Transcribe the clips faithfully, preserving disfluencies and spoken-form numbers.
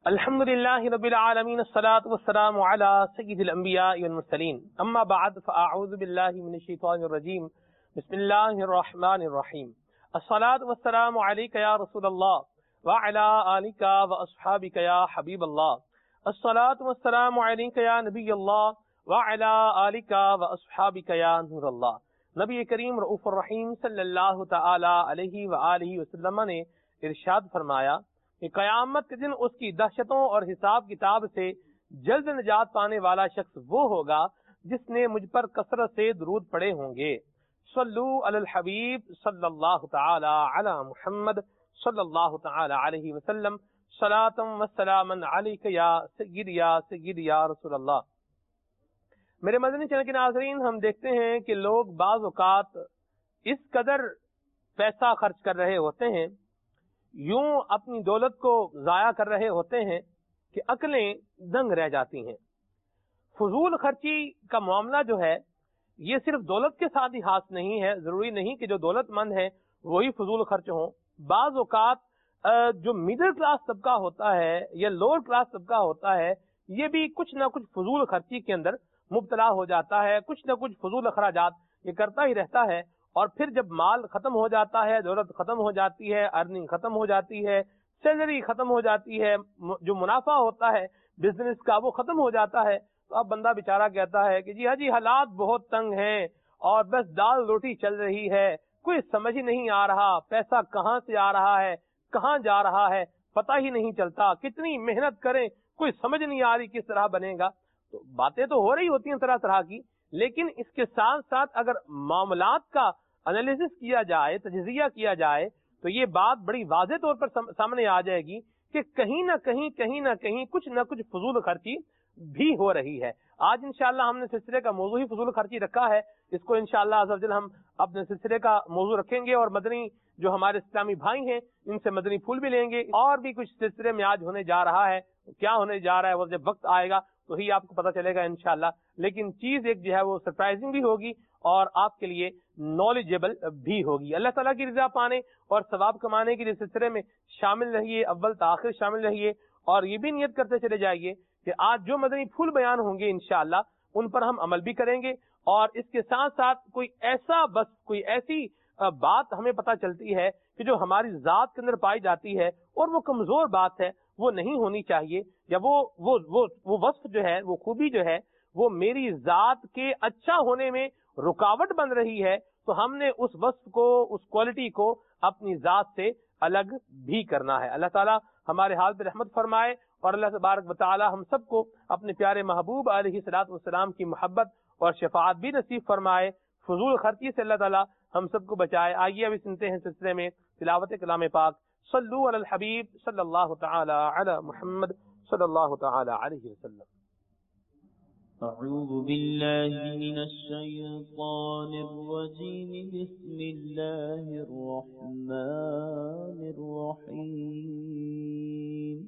الحمدللہ رب العالمین الصلاة والسلام علی سید الانبیاء والمرسلین اما بعد فاعوذ باللہ من الشیطان الرجیم بسم اللہ الرحمن الرحیم الصلاة والسلام علیک یا رسول اللہ وعلی آلک واصحابک یا حبیب اللہ الصلاة والسلام علیک یا نبی اللہ وعلی آلک واصحابک یا نور اللہ۔ نبی کریم رؤوف الرحیم صلی اللہ تعالی علیہ وآلہ وسلم نے ارشاد فرمایا کہ قیامت کے دن اس کی دہشتوں اور حساب کتاب سے جلد نجات پانے والا شخص وہ ہوگا جس نے مجھ پر کثرت سے درود پڑے ہوں گے۔ صلو علی الحبیب صلی اللہ تعالی علی محمد صلی اللہ تعالی علیہ وسلم صلاۃ و سلاما علیک یا سید یا سید یا رسول اللہ۔ میرے مدنی چینل کے ناظرین، ہم دیکھتے ہیں کہ لوگ بعض اوقات اس قدر پیسہ خرچ کر رہے ہوتے ہیں، یوں اپنی دولت کو ضائع کر رہے ہوتے ہیں کہ عقلیں دنگ رہ جاتی ہیں۔ فضول خرچی کا معاملہ جو ہے یہ صرف دولت کے ساتھ ہی خاص نہیں ہے، ضروری نہیں کہ جو دولت مند ہے وہی فضول خرچ ہوں۔ بعض اوقات جو مڈل کلاس طبقہ ہوتا ہے یا لوور کلاس طبقہ ہوتا ہے یہ بھی کچھ نہ کچھ فضول خرچی کے اندر مبتلا ہو جاتا ہے، کچھ نہ کچھ فضول اخراجات یہ کرتا ہی رہتا ہے، اور پھر جب مال ختم ہو جاتا ہے، دولت ختم ہو جاتی ہے، ارننگ ختم ہو جاتی ہے، سیلری ختم ہو جاتی ہے، جو منافع ہوتا ہے بزنس کا وہ ختم ہو جاتا ہے، تو اب بندہ بیچارہ کہتا ہے کہ جی ہاں جی حالات بہت تنگ ہیں اور بس دال روٹی چل رہی ہے، کوئی سمجھ ہی نہیں آ رہا، پیسہ کہاں سے آ رہا ہے کہاں جا رہا ہے پتہ ہی نہیں چلتا، کتنی محنت کریں کوئی سمجھ نہیں آ رہی کس طرح بنے گا۔ تو باتیں تو ہو رہی ہوتی ہیں طرح طرح کی، لیکن اس کے ساتھ ساتھ اگر معاملات کا انالیسس کیا جائے، تجزیہ کیا جائے، تو یہ بات بڑی واضح طور پر سامنے آ جائے گی کہ کہیں نہ کہیں کہیں نہ کہیں کچھ نہ کچھ فضول خرچی بھی ہو رہی ہے۔ آج انشاءاللہ ہم نے سلسلے کا موضوع ہی فضول خرچی رکھا ہے، اس کو انشاءاللہ عز و جل ہم اپنے سلسلے کا موضوع رکھیں گے، اور مدنی جو ہمارے اسلامی بھائی ہیں ان سے مدنی پھول بھی لیں گے، اور بھی کچھ سلسلے میں آج ہونے جا رہا ہے، کیا ہونے جا رہا ہے وہ جب وقت آئے گا تو ہی آپ کو پتہ چلے گا انشاءاللہ، لیکن چیز ایک جو ہے وہ سرپرائزنگ بھی ہوگی اور آپ کے لیے نالجیبل بھی ہوگی۔ اللہ تعالیٰ کی رضا پانے اور ثواب کمانے کے سلسلے میں شامل رہیے، اول تاخیر شامل رہیے، اور یہ بھی نیت کرتے چلے جائیے کہ آج جو مدنی پھول بیان ہوں گے انشاءاللہ ان پر ہم عمل بھی کریں گے، اور اس کے ساتھ ساتھ کوئی ایسا بس کوئی ایسی بات ہمیں پتہ چلتی ہے کہ جو ہماری ذات کے اندر پائی جاتی ہے اور وہ کمزور بات ہے، وہ نہیں ہونی چاہیے، یا وہ وہ وہ وہ وصف جو ہے، وہ خوبی جو ہے وہ میری ذات کے اچھا ہونے میں رکاوٹ بن رہی ہے، تو ہم نے اس وصف کو، اس کوالٹی کو اپنی ذات سے الگ بھی کرنا ہے۔ اللہ تعالیٰ ہمارے حال پہ رحمت فرمائے، اور اللہ تبارک و تعالی ہم سب کو اپنے پیارے محبوب علیہ الصلوۃ والسلام کی محبت اور شفاعت بھی نصیب فرمائے۔ فضول خرچی سے اللہ تعالیٰ ہم سب کو بچائے۔ آئیے ابھی سنتے ہیں سلسلے میں تلاوت کلام پاک۔ صلو علی الحبیب صلی اللہ تعالی علی محمد صلی اللہ تعالی علیہ وسلم۔ اعوذ باللہ من الشیطان الرجیم، بسم اللہ الرحمن الرحیم۔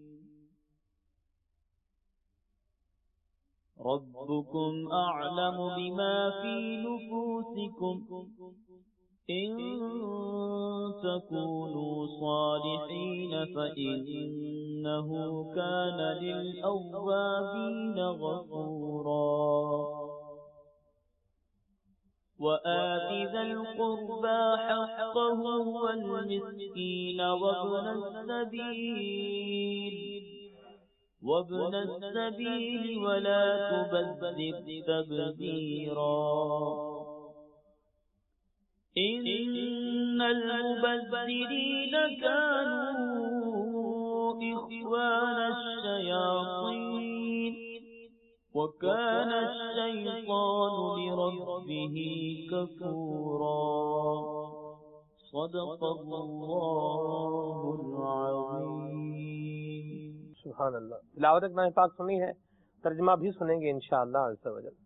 ربکم اعلم بما فی نفوسکم ان تكونوا صالحین فإنه كان للأوابین غفورا۔ وآت ذا القربى حقه والمسكين وابن السبيل وابن السبيل ولا تبذر تبذيرا إن المبذرين كانوا إخوان الشياطين وكان الشيطان لربه كفورا۔ صدق اللہ العظیم۔ سبحان اللہ۔ تلاوت کلام پاک سنی ہے، ترجمہ بھی سنیں گے انشاءاللہ عز و جل۔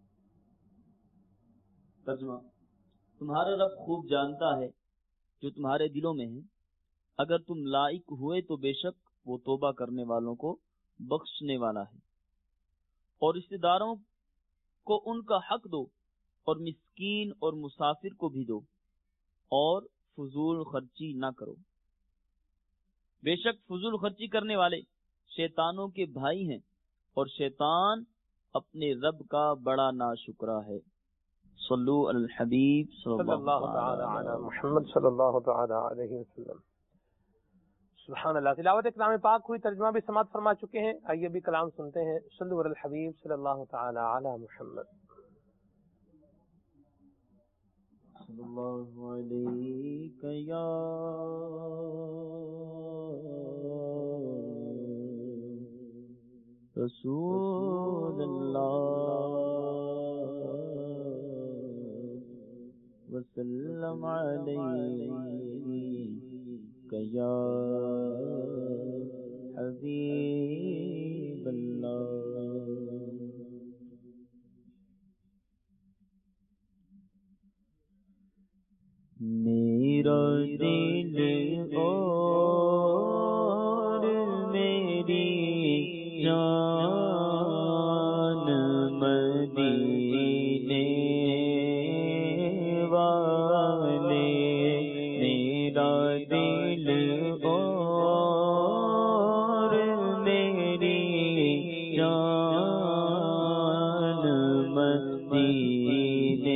ترجمہ: تمہارا رب خوب جانتا ہے جو تمہارے دلوں میں ہے، اگر تم لائق ہوئے تو بے شک وہ توبہ کرنے والوں کو بخشنے والا ہے، اور رشتہ داروں کو ان کا حق دو، اور مسکین اور مسافر کو بھی دو، اور فضول خرچی نہ کرو۔ بے شک فضول خرچی کرنے والے شیطانوں کے بھائی ہیں اور شیطان اپنے رب کا بڑا ناشکرا ہے۔ صلو علی الحبیب صلی اللہ تعالی علی محمد صلی اللہ تعالی علیہ وسلم۔ سبحان اللہ۔ تلاوت کلام پاک ہوئی، ترجمہ بھی سماعت فرما چکے ہیں، آئیے بھی کلام سنتے ہیں۔ صلو علی الحبیب صلی اللہ تعالی علی محمد۔ صلی اللہ علیہ یا رسول اللہ وسلم علیہ یا حبیب اللہ۔ میرا دل اور میری جان مدینے والے، میرا دل اور میری جان مدینے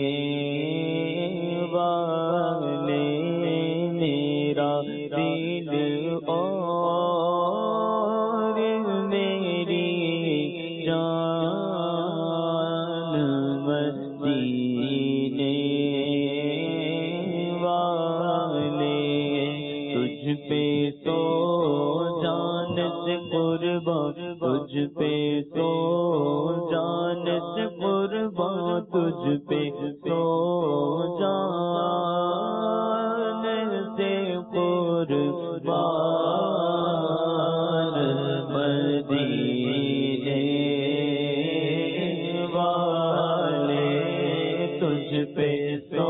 والے، میرا دل اور میری جان مدینے والے، تجھ پہ تو جان سے قربان، تجھ پہ تو جان سے قربان، تجھ پہ تو جان سے قربان، مدینے والے، تجھ پہ تو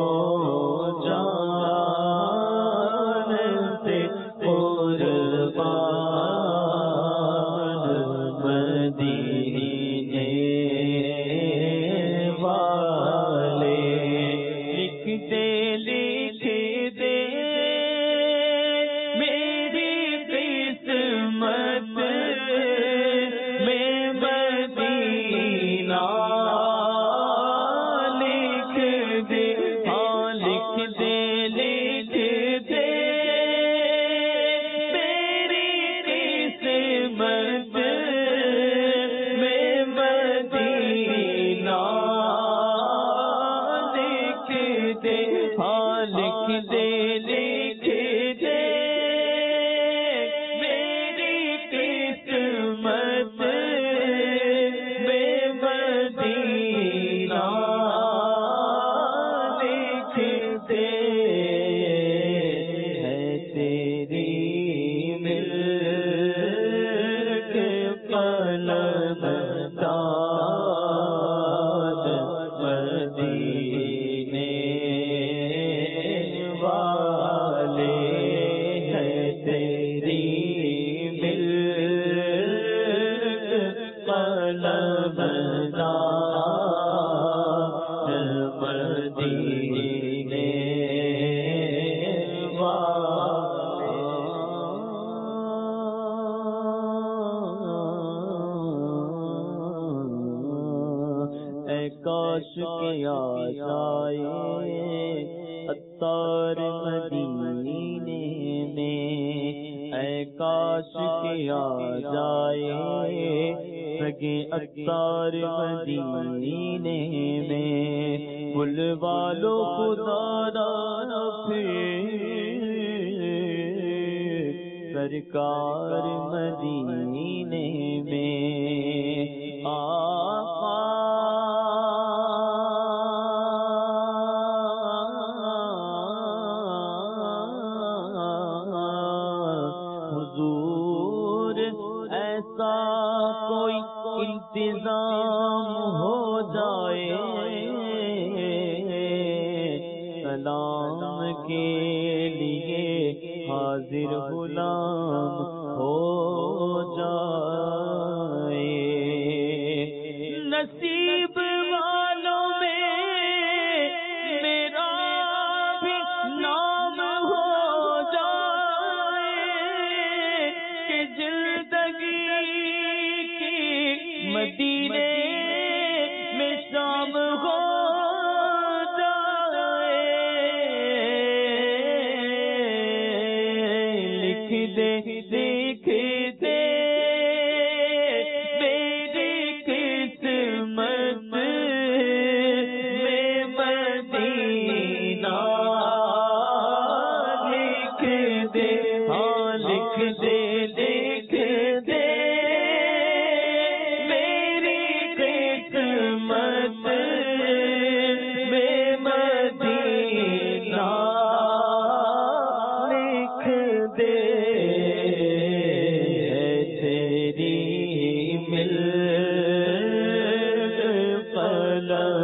جان سے قربان، مدینے والے، لکھتے لکھتے میری قسمت میں مدینہ لکھ دے، ہاں لکھ دے لکھ دے میری قسمت میں مدینہ لکھ دے، ہاں لکھ دے لکھ دے میری قسمت میں مدینہ لکھ دے، ہے تیری ملک قلم داد، مدینے والے، ہے تیری ملک قلم داد، مدینے والے، اے کاش کے آ جائے عطار مدینے میں، اے کاش کے آ جائے سگے عطار مدینے میں، بلوا لو خدا را پھر سرکار مدینے میں، آقا حضور ایسا کوئی انتظام ہو جائے، سلام کے لیے حاضر غلام ہو جائے، نصیب والوں میں میرا بھی نام ہو جائے، کہ زندگی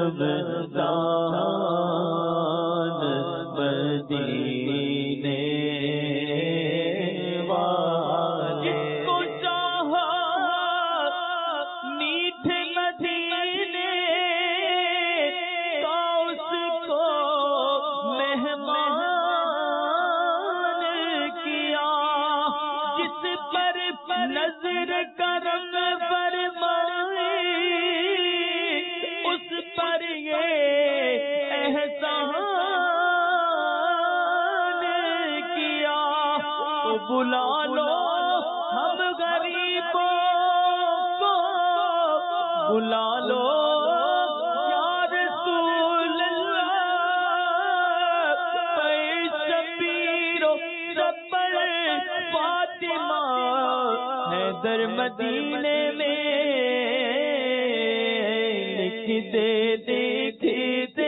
بلا لو ہم غریبوں کو، بلا لو یا رسول اللہ، پہ شبیر و شبر فاطمہ حیدر مدینے میں لکھ دے دیکھ دے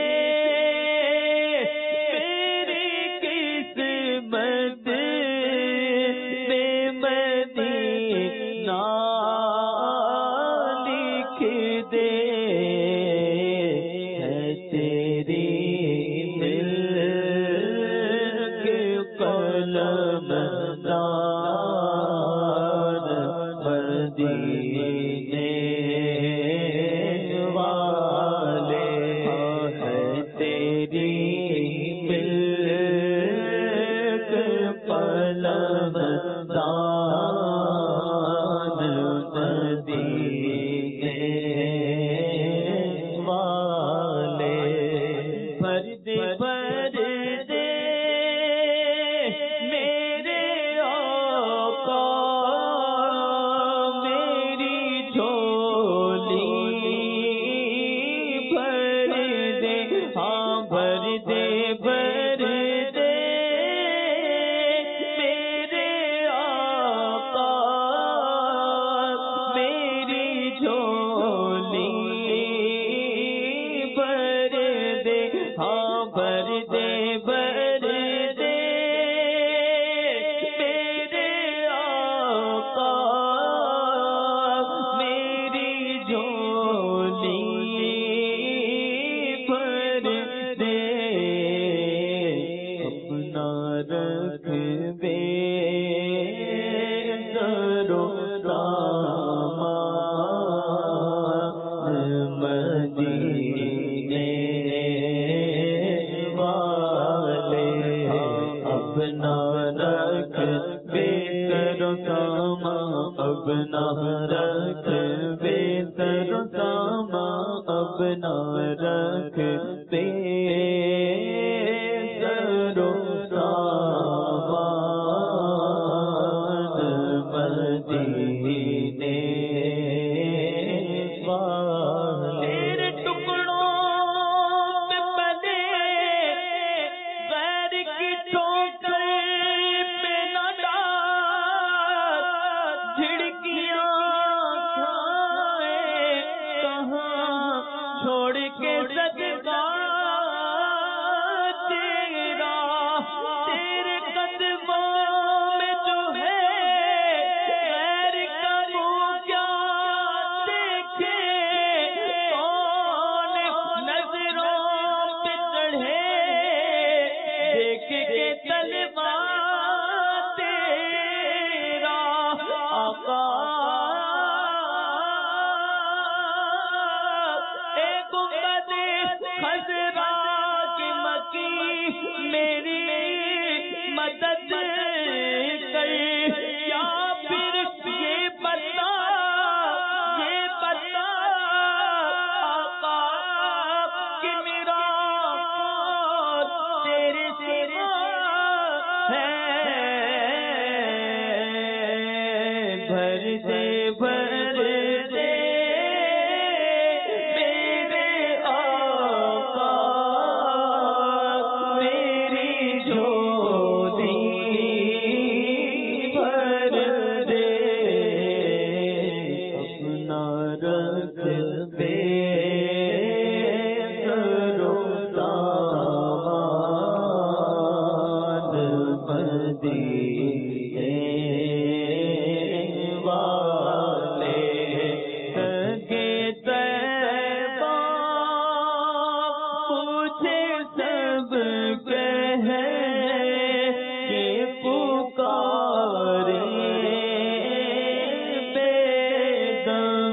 واہ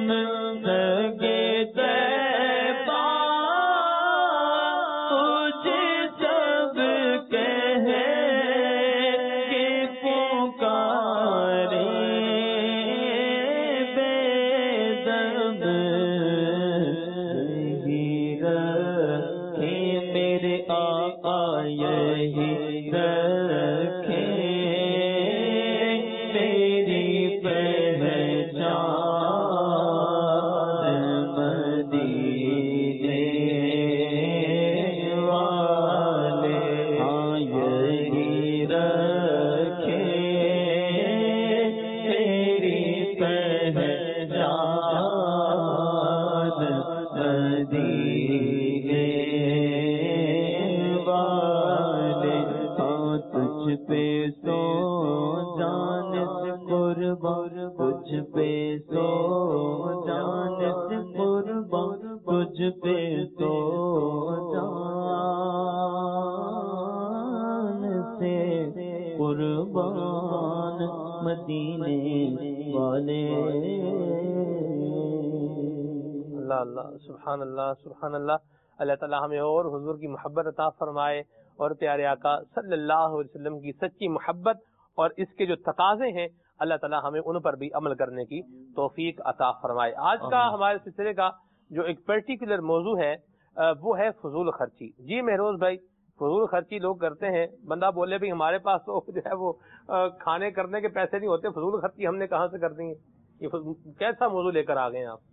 سبحان اللہ سبحان اللہ. اللہ تعالیٰ ہمیں اور حضور کی محبت عطا فرمائے اور پیارے آقا صلی اللہ علیہ وسلم کی سچی محبت اور اس کے جو تقاضے ہیں اللہ تعالیٰ ہمیں ان پر بھی عمل کرنے کی توفیق عطا فرمائے. آج کا ہمارے سلسلے کا جو ایک پرٹیکولر موضوع ہے وہ ہے فضول خرچی. جی مہروز بھائی, فضول خرچی لوگ کرتے ہیں. بندہ بولے بھی ہمارے پاس تو جو ہے وہ کھانے کرنے کے پیسے نہیں ہوتے, فضول خرچی ہم نے کہاں سے کر دی ہے. یہ کیسا موضوع لے کر آ گئے ہیں آپ؟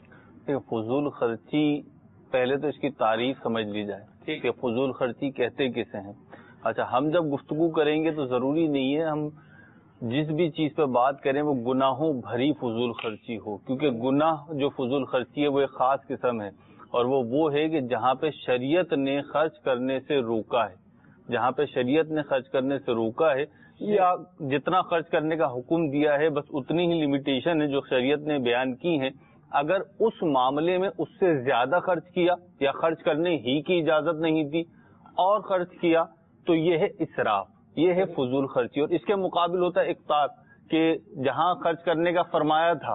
فضول خرچی پہلے تو اس کی تعریف سمجھ لی جائے کہ فضول خرچی کہتے کسے ہیں. اچھا, ہم جب گفتگو کریں گے تو ضروری نہیں ہے ہم جس بھی چیز پہ بات کریں وہ گناہوں بھری فضول خرچی ہو, کیونکہ گناہ جو فضول خرچی ہے وہ ایک خاص قسم ہے, اور وہ وہ ہے کہ جہاں پہ شریعت نے خرچ کرنے سے روکا ہے, جہاں پہ شریعت نے خرچ کرنے سے روکا ہے یا جتنا خرچ کرنے کا حکم دیا ہے بس اتنی ہی لمیٹیشن ہے جو شریعت نے بیان کی ہیں. اگر اس معاملے میں اس سے زیادہ خرچ کیا یا خرچ کرنے ہی کی اجازت نہیں تھی اور خرچ کیا تو یہ ہے اسراف, یہ ہے فضول خرچی. اور اس کے مقابل ہوتا ہے اقتار, کہ جہاں خرچ کرنے کا فرمایا تھا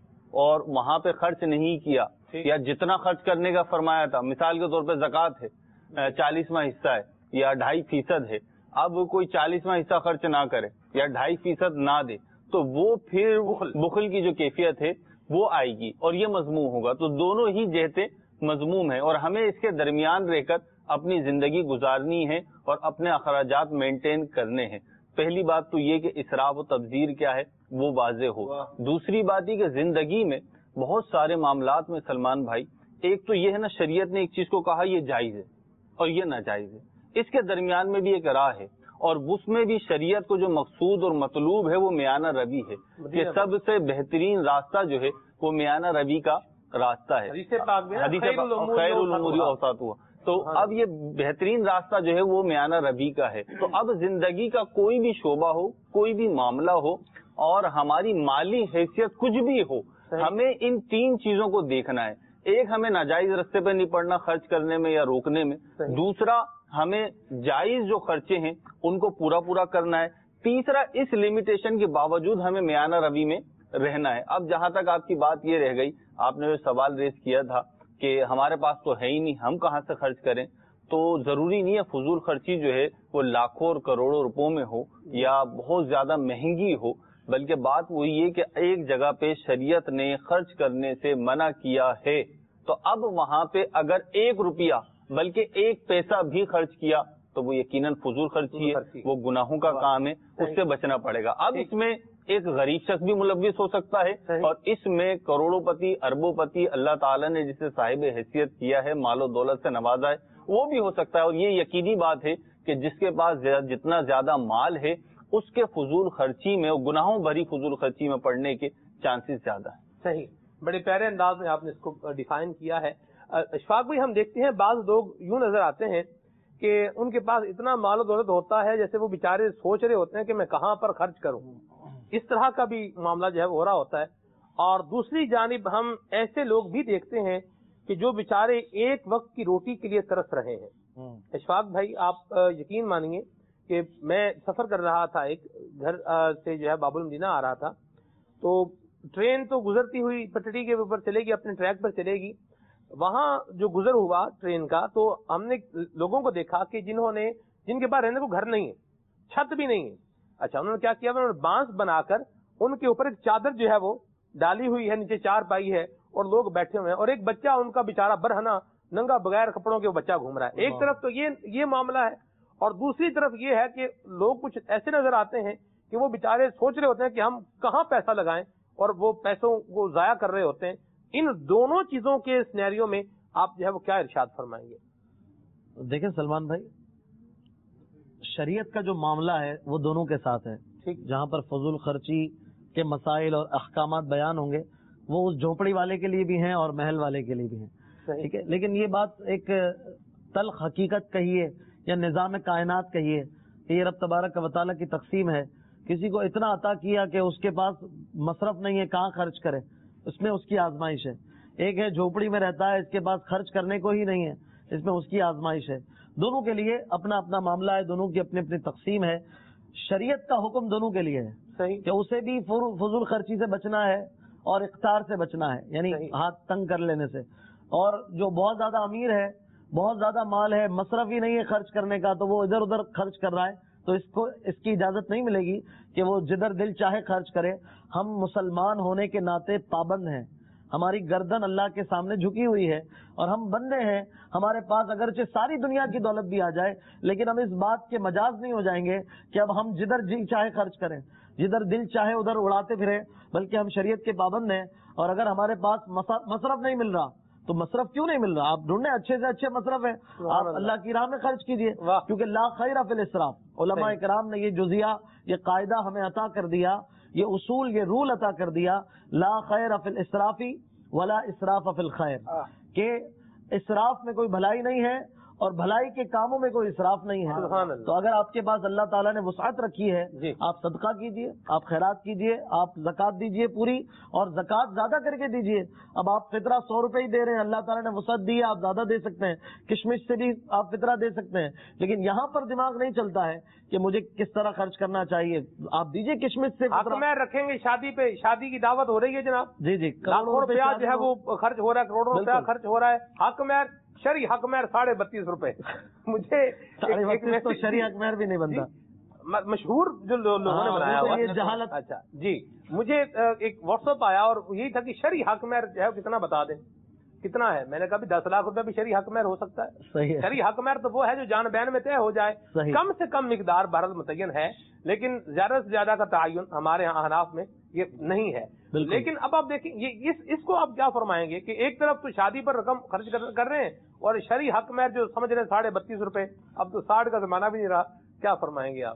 اور وہاں پہ خرچ نہیں کیا, یا جتنا خرچ کرنے کا فرمایا تھا, مثال کے طور پہ زکوٰۃ ہے چالیسواں حصہ ہے یا ڈھائی فیصد ہے, اب کوئی چالیسواں حصہ خرچ نہ کرے یا ڈھائی فیصد نہ دے تو وہ پھر بخل کی جو کیفیت ہے وہ آئے گی اور یہ مذموم ہوگا. تو دونوں ہی جہتیں مذموم ہیں اور ہمیں اس کے درمیان رہ کر اپنی زندگی گزارنی ہے اور اپنے اخراجات مینٹین کرنے ہیں. پہلی بات تو یہ کہ اسراف و تبذیر کیا ہے وہ واضح ہو. دوسری بات یہ کہ زندگی میں بہت سارے معاملات میں سلمان بھائی, ایک تو یہ ہے نا, شریعت نے ایک چیز کو کہا یہ جائز ہے اور یہ ناجائز ہے, اس کے درمیان میں بھی ایک راہ ہے, اور اس میں بھی شریعت کو جو مقصود اور مطلوب ہے وہ میانہ روی ہے, کہ سب سے بہترین راستہ جو ہے وہ میانہ روی کا راستہ ہے. حدیث خیر الامور اوساطها. تو اب یہ بہترین راستہ جو ہے وہ میانہ روی کا ہے. تو اب زندگی کا کوئی بھی شعبہ ہو, کوئی بھی معاملہ ہو, اور ہماری مالی حیثیت کچھ بھی ہو, ہمیں ان تین چیزوں کو دیکھنا ہے. ایک, ہمیں ناجائز راستے پہ نہیں پڑنا خرچ کرنے میں یا روکنے میں. دوسرا, ہمیں جائز جو خرچے ہیں ان کو پورا پورا کرنا ہے. تیسرا, اس لمیٹیشن کے باوجود ہمیں میانہ روی میں رہنا ہے. اب جہاں تک آپ کی بات یہ رہ گئی, آپ نے جو سوال ریز کیا تھا کہ ہمارے پاس تو ہے ہی نہیں, ہم کہاں سے خرچ کریں, تو ضروری نہیں ہے فضول خرچی جو ہے وہ لاکھوں اور کروڑوں روپوں میں ہو یا بہت زیادہ مہنگی ہو, بلکہ بات وہی ہے کہ ایک جگہ پہ شریعت نے خرچ کرنے سے منع کیا ہے, تو اب وہاں پہ اگر ایک روپیہ بلکہ ایک پیسہ بھی خرچ کیا تو وہ یقیناً فضول خرچی ہے, وہ گناہوں کا کام ہے, اس سے بچنا پڑے گا. اب اس میں ایک غریب شخص بھی ملوث ہو سکتا ہے, اور اس میں کروڑوں پتی اربوں پتی اللہ تعالیٰ نے جسے صاحب حیثیت کیا ہے, مال و دولت سے نوازا ہے, وہ بھی ہو سکتا ہے. اور یہ یقینی بات ہے کہ جس کے پاس جتنا زیادہ مال ہے اس کے فضول خرچی میں, گناہوں بھری فضول خرچی میں پڑنے کے چانسز زیادہ ہیں. صحیح, بڑے پیارے انداز میں آپ نے اس کو ڈیفائن کیا ہے. اشفاق بھائی, ہم دیکھتے ہیں بعض لوگ یوں نظر آتے ہیں کہ ان کے پاس اتنا مال و دولت ہوتا ہے جیسے وہ بیچارے سوچ رہے ہوتے ہیں کہ میں کہاں پر خرچ کروں, اس طرح کا بھی معاملہ جو ہے وہ ہو رہا ہوتا ہے. اور دوسری جانب ہم ایسے لوگ بھی دیکھتے ہیں کہ جو بیچارے ایک وقت کی روٹی کے لیے ترس رہے ہیں. اشفاق بھائی, آپ یقین مانیے کہ میں سفر کر رہا تھا, ایک گھر سے جو ہے باب المدینہ آ رہا تھا, تو ٹرین تو گزرتی ہوئی پٹڑی کے اوپر چلے گی, اپنے ٹریک پر چلے گی. وہاں جو گزر ہوا ٹرین کا تو ہم نے لوگوں کو دیکھا کہ جنہوں نے جن کے پاس رہنے کو گھر نہیں ہے, چھت بھی نہیں ہے. اچھا انہوں نے کیا کیا, انہوں نے بانس بنا کر ان کے اوپر ایک چادر جو ہے وہ ڈالی ہوئی ہے, نیچے چار پائی ہے اور لوگ بیٹھے ہوئے ہیں, اور ایک بچہ ان کا بےچارا برہنا ننگا بغیر کپڑوں کے وہ بچہ گھوم رہا ہے. ایک طرف تو یہ یہ معاملہ ہے, اور دوسری طرف یہ ہے کہ لوگ کچھ ایسے نظر آتے ہیں کہ وہ بےچارے سوچ رہے ہوتے ہیں کہ ہم کہاں پیسہ لگائیں, اور وہ پیسوں کو ضائع کر رہے ہوتے ہیں. ان دونوں چیزوں کے سینیریو میں آپ جو ہے وہ کیا ارشاد فرمائیں گے؟ دیکھیں سلمان بھائی, شریعت کا جو معاملہ ہے وہ دونوں کے ساتھ ہے. ٹھیک, جہاں پر فضول خرچی کے مسائل اور احکامات بیان ہوں گے وہ اس جھونپڑی والے کے لیے بھی ہیں اور محل والے کے لیے بھی ہیں. ٹھیک ہے, لیکن یہ بات ایک تلخ حقیقت کہیے یا نظام کائنات کہیے کہ یہ رب تبارک و تعالیٰ کی تقسیم ہے. کسی کو اتنا عطا کیا کہ اس کے پاس مصرف نہیں ہے, کہاں خرچ کرے, اس میں اس کی آزمائش ہے. ایک ہے جھوپڑی میں رہتا ہے, اس کے پاس خرچ کرنے کو ہی نہیں ہے, اس میں اس کی آزمائش ہے. دونوں کے لیے اپنا اپنا معاملہ ہے, دونوں کی اپنی اپنی تقسیم ہے. شریعت کا حکم دونوں کے لیے ہے صحیح کہ اسے بھی فضول خرچی سے بچنا ہے اور اقتار سے بچنا ہے, یعنی ہاتھ تنگ کر لینے سے. اور جو بہت زیادہ امیر ہے, بہت زیادہ مال ہے, مصرف ہی نہیں ہے خرچ کرنے کا, تو وہ ادھر ادھر خرچ کر رہا ہے, تو اس کو اس کی اجازت نہیں ملے گی کہ وہ جدھر دل چاہے خرچ کرے. ہم مسلمان ہونے کے ناطے پابند ہیں, ہماری گردن اللہ کے سامنے جھکی ہوئی ہے, اور ہم بندے ہیں. ہمارے پاس اگرچہ ساری دنیا کی دولت بھی آ جائے, لیکن ہم اس بات کے مجاز نہیں ہو جائیں گے کہ اب ہم جدھر جی چاہے خرچ کریں, جدھر دل چاہے ادھر اڑاتے پھریں, بلکہ ہم شریعت کے پابند ہیں. اور اگر ہمارے پاس مصرف نہیں مل رہا تو مصرف کیوں نہیں مل رہا, آپ ڈھونڈیں اچھے سے اچھے مصرف ہیں, آپ اللہ کی راہ میں خرچ کیجئے, کیونکہ لا خیر فی الاسراف. علماء کرام نے یہ جزیہ, یہ قاعدہ ہمیں عطا کر دیا, یہ اصول, یہ رول عطا کر دیا, لا خیر فی الاسراف ولا اسراف فی الخیر, کہ اسراف میں کوئی بھلائی نہیں ہے اور بھلائی کے کاموں میں کوئی اسراف نہیں ہے. تو اگر آپ کے پاس اللہ تعالیٰ نے وسعت رکھی ہے, آپ صدقہ کیجئے, آپ خیرات کیجئے, آپ زکات دیجئے پوری, اور زکات زیادہ کر کے دیجئے. اب آپ فطرہ سو روپے ہی دے رہے ہیں, اللہ تعالیٰ نے وسعت دی ہے, آپ زیادہ دے سکتے ہیں, کشمش سے بھی آپ فطرہ دے سکتے ہیں. لیکن یہاں پر دماغ نہیں چلتا ہے کہ مجھے کس طرح خرچ کرنا چاہیے. آپ دیجئے کشمش سے. میں رکھیں گے شادی پہ, شادی کی دعوت ہو رہی ہے جناب, جی جی, کروڑوں روپیہ جو ہے وہ خرچ ہو رہا ہے, کروڑوں روپیہ خرچ ہو رہا ہے. حق میں شرعی حق مہر ساڑھے بتیس روپے. مجھے تو شرعی حق مہر بھی نہیں بنتا, مشہور جو لوگوں نے بنایا ہوا یہ جہالت. اچھا جی, مجھے ایک واٹس ایپ آیا اور یہی تھا کہ شرعی حق مہر جو ہے کتنا بتا دیں, کتنا ہے. میں نے کہا بھی دس لاکھ روپے بھی شرعی حق مہر ہو سکتا ہے. شرعی حق مہر تو وہ ہے جو جان بین میں طے ہو جائے, کم سے کم مقدار بہرحال متعین ہے, لیکن زیادہ سے زیادہ کا تعین ہمارے یہاں احناف میں یہ نہیں ہے. لیکن اب آپ دیکھیں یہ اس اس کو آپ کیا فرمائیں گے کہ ایک طرف تو شادی پر رقم خرچ کر رہے ہیں, اور شرعی حق مہر جو سمجھ رہے ہیں ساڑھے بتیس روپے, اب تو ساٹھ کا زمانہ بھی نہیں رہا, کیا فرمائیں گے آپ؟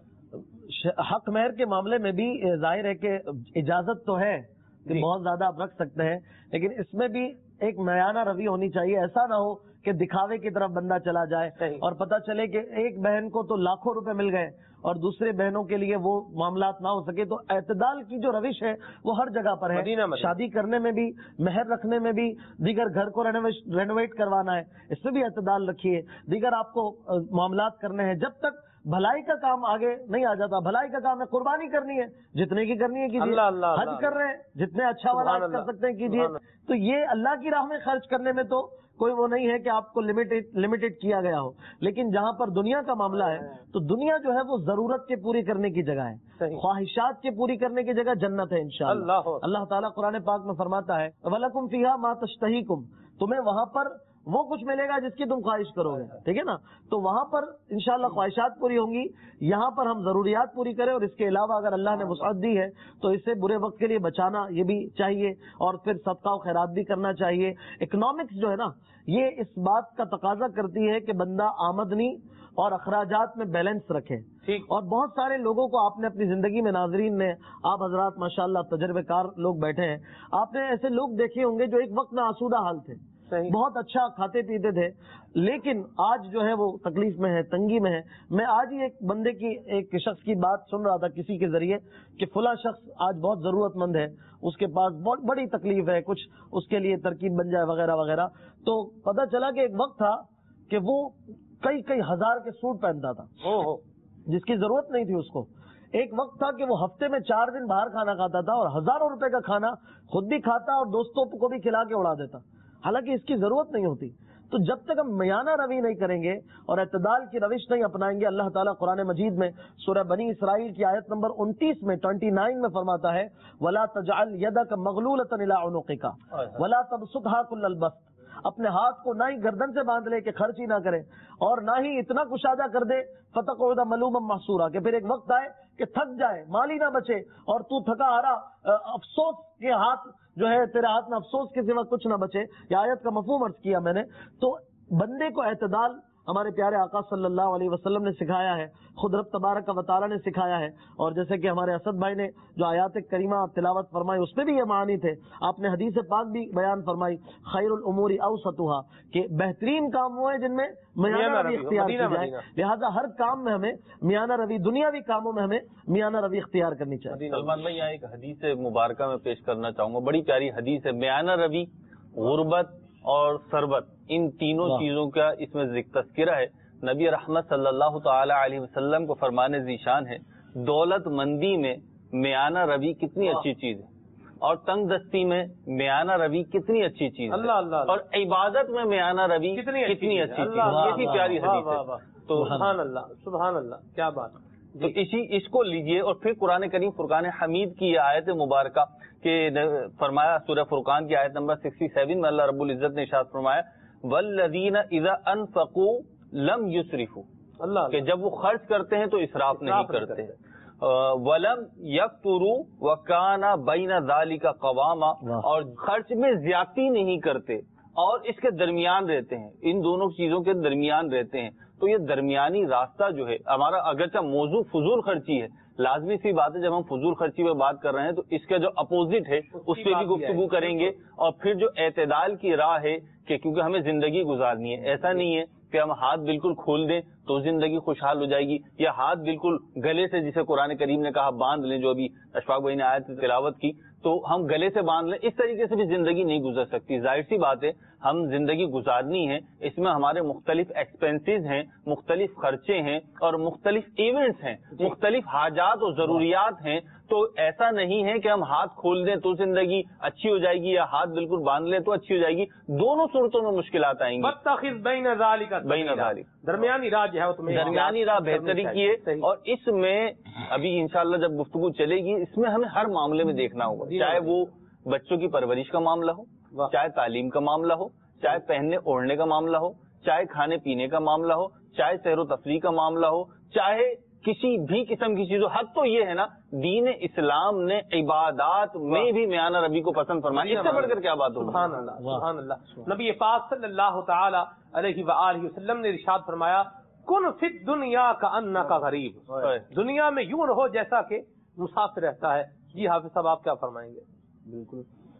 حق مہر کے معاملے میں بھی ظاہر ہے کہ اجازت تو ہے کہ بہت زیادہ آپ رکھ سکتے ہیں, لیکن اس میں بھی ایک میانہ روی ہونی چاہیے. ایسا نہ ہو کہ دکھاوے کی طرف بندہ چلا جائے اور پتہ چلے کہ ایک بہن کو تو لاکھوں روپے مل گئے اور دوسرے بہنوں کے لیے وہ معاملات نہ ہو سکے. تو اعتدال کی جو روش ہے وہ ہر جگہ پر ہے. شادی کرنے میں بھی, مہر رکھنے میں بھی, دیگر گھر کو رینوویٹ کروانا ہے, اس میں بھی اعتدال رکھیے. دیگر آپ کو معاملات کرنے ہیں, جب تک بھلائی کا کام آگے نہیں آ جاتا. بھلائی کا کام ہے, قربانی کرنی ہے, جتنے کی کرنی ہے کیجیے. حج کر رہے ہیں, جتنے اچھا والا حج کر سکتے ہیں کیجیے. تو یہ اللہ کی راہ میں خرچ کرنے میں تو کوئی وہ نہیں ہے کہ آپ کو لمیٹڈ لمیٹڈ کیا گیا ہو. لیکن جہاں پر دنیا کا معاملہ ہے تو دنیا جو ہے وہ ضرورت کے پوری کرنے کی جگہ ہے, خواہشات کے پوری کرنے کی جگہ جنت ہے انشاءاللہ. اللہ تعالیٰ قرآن پاک میں فرماتا ہے وَلَكُمْ فِيهَا مَا تَشْتَهِيكُمْ, تمہیں وہاں پر وہ کچھ ملے گا جس کی تم خواہش کرو گے. ٹھیک ہے نا, تو وہاں پر انشاءاللہ خواہشات پوری ہوں گی. یہاں پر ہم ضروریات پوری کریں, اور اس کے علاوہ اگر اللہ نے وسعت دی ہے تو اسے برے وقت کے لیے بچانا یہ بھی چاہیے, اور پھر صدقہ و خیرات بھی کرنا چاہیے. اکنامکس جو ہے نا یہ اس بات کا تقاضا کرتی ہے کہ بندہ آمدنی اور اخراجات میں بیلنس رکھے. اور بہت سارے لوگوں کو آپ نے اپنی زندگی میں, ناظرین نے, آپ حضرات ماشاءاللہ تجربے کار لوگ بیٹھے ہیں, آپ نے ایسے لوگ دیکھے ہوں گے جو ایک وقت میں آسودہ حال تھے, بہت اچھا کھاتے پیتے تھے, لیکن آج جو ہے وہ تکلیف میں ہے, تنگی میں ہے. میں آج ہی ایک بندے کی, ایک شخص کی بات سن رہا تھا کسی کے ذریعے کہ فلاں شخص آج بہت ضرورت مند ہے, اس کے پاس بہت بڑی تکلیف ہے, کچھ اس کے لیے ترکیب بن جائے وغیرہ وغیرہ. تو پتہ چلا کہ ایک وقت تھا کہ وہ کئی کئی ہزار کے سوٹ پہنتا تھا جس کی ضرورت نہیں تھی اس کو. ایک وقت تھا کہ وہ ہفتے میں چار دن باہر کھانا کھاتا تھا اور ہزاروں روپے کا کھانا خود بھی کھاتا اور دوستوں کو بھی کھلا کے اڑا دیتا، حالانکہ اس کی ضرورت نہیں ہوتی. تو جب تک ہم میانہ روی نہیں کریں گے اور اعتدال کی روش نہیں اپنائیں گے، اللہ تعالیٰ قرآن مجید میں سورہ بنی اسرائیل کی آیت نمبر انتیس میں انیس میں فرماتا ہے وَلَا تَجْعَلْ يَدَكَ مَغْلُولَةً إِلَىٰ عُنُقِكَ وَلَا تَبْسُطْهَا كُلَّ الْبَسْطِ، اپنے ہاتھ کو نہ ہی گردن سے باندھ لے کہ خرچ ہی نہ کرے اور نہ ہی اتنا کشادہ کر دے فَتَقْعُدَ مَلُومًا مَحْسُورًا کہ پھر ایک وقت آئے کہ تھک جائے، مال ہی نہ بچے اور تو تھکا ہارا، افسوس کے ہاتھ جو ہے تیرے ہاتھ میں افسوس کے سوا کچھ نہ بچے. یہ آیت کا مفہوم عرض کیا میں نے. تو بندے کو اعتدال ہمارے پیارے آقا صلی اللہ علیہ وسلم نے سکھایا ہے، خود رب تبارک و تعالیٰ نے سکھایا ہے، اور جیسے کہ ہمارے اسد بھائی نے جو آیات کریمہ تلاوت فرمائی اس میں بھی یہ معنی تھے. آپ نے حدیث پاک بھی بیان فرمائی خیر الامور اوسطها کہ بہترین کام وہ ہیں جن میں میانہ روی اختیار کی جائے. لہذا ہر کام میں ہمیں میانہ روی، دنیاوی کاموں میں ہمیں میانہ روی اختیار کرنی چاہیے. سلمان بھائی یہاں ایک حدیث مبارکہ میں پیش کرنا چاہوں گا، بڑی پیاری حدیث ہے. میانہ روی، غربت اور ثروت، ان تینوں چیزوں کا اس میں ذکر تذکرہ ہے. نبی رحمت صلی اللہ تعالی علیہ وسلم کو فرمان ذیشان ہے دولت مندی میں میانہ روی کتنی اچھی چیز ہے، اور تنگ دستی میں میانہ روی کتنی اچھی چیز ہے، اللہ اللہ، اور عبادت میں میانہ روی کتنی اچھی چیز ہے. کتنی پیاری حدیث ہے. تو سبحان اللہ سبحان اللہ، کیا بات. تو اسی اس کو لیجئے. اور پھر قرآن کریم فرقان حمید کی یہ آیت مبارکہ کہ فرمایا سورہ فرقان کی آیت نمبر سکسٹی سیون میں اللہ رب العزت نے ارشاد فرمایا والذین اذا انفقوا لم یسرفوا، اللہ، کہ جب وہ خرچ کرتے ہیں تو اسراف نہیں کرتے. ولم یقتروا وکان بین ذلک قواما، اور خرچ میں زیادتی نہیں کرتے اور اس کے درمیان رہتے ہیں، ان دونوں چیزوں کے درمیان رہتے ہیں. تو یہ درمیانی راستہ جو ہے ہمارا، اگرچہ موضوع فضول خرچی ہے، لازمی سی بات ہے جب ہم فضول خرچی پہ بات کر رہے ہیں تو اس کا جو اپوزٹ ہے اس پہ بھی گفتگو کریں گے. اور پھر جو اعتدال کی راہ ہے کہ کیونکہ ہمیں زندگی گزارنی ہے، ایسا نہیں ہے کہ ہم ہاتھ بالکل کھول دیں تو زندگی خوشحال ہو جائے گی، یا ہاتھ بالکل گلے سے، جسے قرآن کریم نے کہا باندھ لیں، جو ابھی اشفاق بھائی نے آیت تلاوت کی، تو ہم گلے سے باندھ لیں. اس طریقے سے بھی زندگی نہیں گزر سکتی. ظاہر سی بات ہے ہم زندگی گزارنی ہے، اس میں ہمارے مختلف ایکسپینسز ہیں، مختلف خرچے ہیں اور مختلف ایونٹس ہیں، مختلف حاجات اور ضروریات ہیں. تو ایسا نہیں ہے کہ ہم ہاتھ کھول دیں تو زندگی اچھی ہو جائے گی یا ہاتھ بالکل باندھ لیں تو اچھی ہو جائے گی. دونوں صورتوں میں مشکلات آئیں گی. واتخذ بین ذالک، بین ذالک، درمیانی راہ جو ہے تمہیں درمیانی راہ بہتری کی ہے. اور اس میں ابھی انشاءاللہ جب گفتگو چلے گی اس میں ہمیں ہر معاملے میں دیکھنا ہوگا، چاہے وہ بچوں کی پرورش کا معاملہ ہو، چاہے تعلیم کا معاملہ ہو، چاہے پہننے اوڑھنے کا معاملہ ہو، چاہے کھانے پینے کا معاملہ ہو، چاہے سیر و تفریح کا معاملہ ہو، چاہے کسی بھی قسم کی چیز ہو. حد تو یہ ہے نا دین اسلام نے عبادات میں بھی میانہ روی کو پسند فرمایا، اس سے بڑھ کر کیا بات ہو. سبحان اللہ سبحان اللہ. نبی پاک صلی اللہ تعالی علیہ وآلہ وسلم نے ارشاد فرمایا کن فی الدنیا کأنک غریب، دنیا میں یوں رہو جیسا کہ مسافر رہتا ہے. جی حافظ صاحب آپ کیا فرمائیں گے؟ بالکل،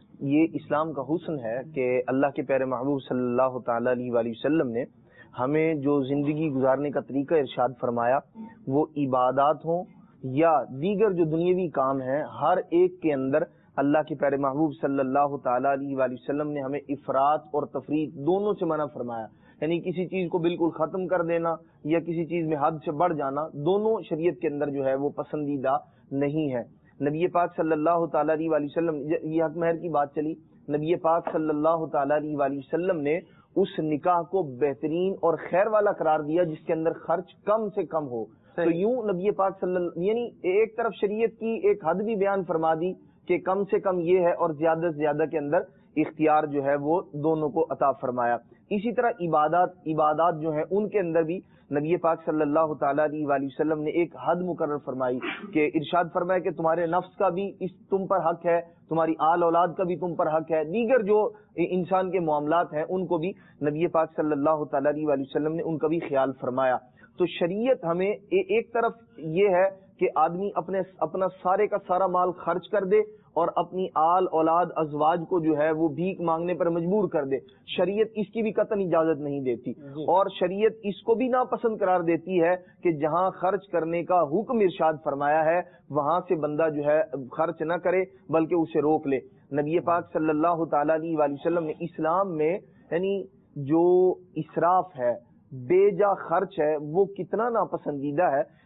یہ اسلام کا حسن ہے کہ اللہ کے پیارے محبوب صلی اللہ تعالی علیہ وآلہ وسلم نے ہمیں جو زندگی گزارنے کا طریقہ ارشاد فرمایا، وہ عبادات ہوں یا دیگر جو دنیاوی کام ہیں، ہر ایک کے اندر اللہ کے پیارے محبوب صلی اللہ تعالی علیہ وآلہ وسلم نے ہمیں افراط اور تفریط دونوں سے منع فرمایا. یعنی کسی چیز کو بالکل ختم کر دینا یا کسی چیز میں حد سے بڑھ جانا، دونوں شریعت کے اندر جو ہے وہ پسندیدہ نہیں ہے. نبی پاک صلی اللہ تعالی علیہ وآلہ وسلم، یہ حق مہر کی بات چلی، نبی پاک صلی اللہ تعالی علیہ وآلہ وسلم نے اس نکاح کو بہترین اور خیر والا قرار دیا جس کے اندر خرچ کم سے کم ہو. تو یوں نبی پاک صلی اللہ، یعنی ایک طرف شریعت کی ایک حد بھی بیان فرما دی کہ کم سے کم یہ ہے، اور زیادہ سے زیادہ کے اندر اختیار جو ہے وہ دونوں کو عطا فرمایا. اسی طرح عبادات عبادات جو ہیں ان کے اندر بھی نبی پاک صلی اللہ تعالی علیہ وآلہ وسلم نے ایک حد مقرر فرمائی کہ ارشاد فرمایا کہ تمہارے نفس کا بھی اس تم پر حق ہے، تمہاری آل اولاد کا بھی تم پر حق ہے، دیگر جو انسان کے معاملات ہیں ان کو بھی نبی پاک صلی اللہ تعالی علیہ وآلہ وسلم نے ان کا بھی خیال فرمایا. تو شریعت ہمیں ایک طرف یہ ہے کہ آدمی اپنے اپنا سارے کا سارا مال خرچ کر دے اور اپنی آل اولاد ازواج کو جو ہے وہ بھیک مانگنے پر مجبور کر دے، شریعت اس کی بھی قطعاً اجازت نہیں دیتی. اور شریعت اس کو بھی ناپسند قرار دیتی ہے کہ جہاں خرچ کرنے کا حکم ارشاد فرمایا ہے وہاں سے بندہ جو ہے خرچ نہ کرے بلکہ اسے روک لے. نبی پاک صلی اللہ تعالی علیہ وآلہ وسلم نے اسلام میں یعنی جو اسراف ہے، بے جا خرچ ہے، وہ کتنا ناپسندیدہ ہے.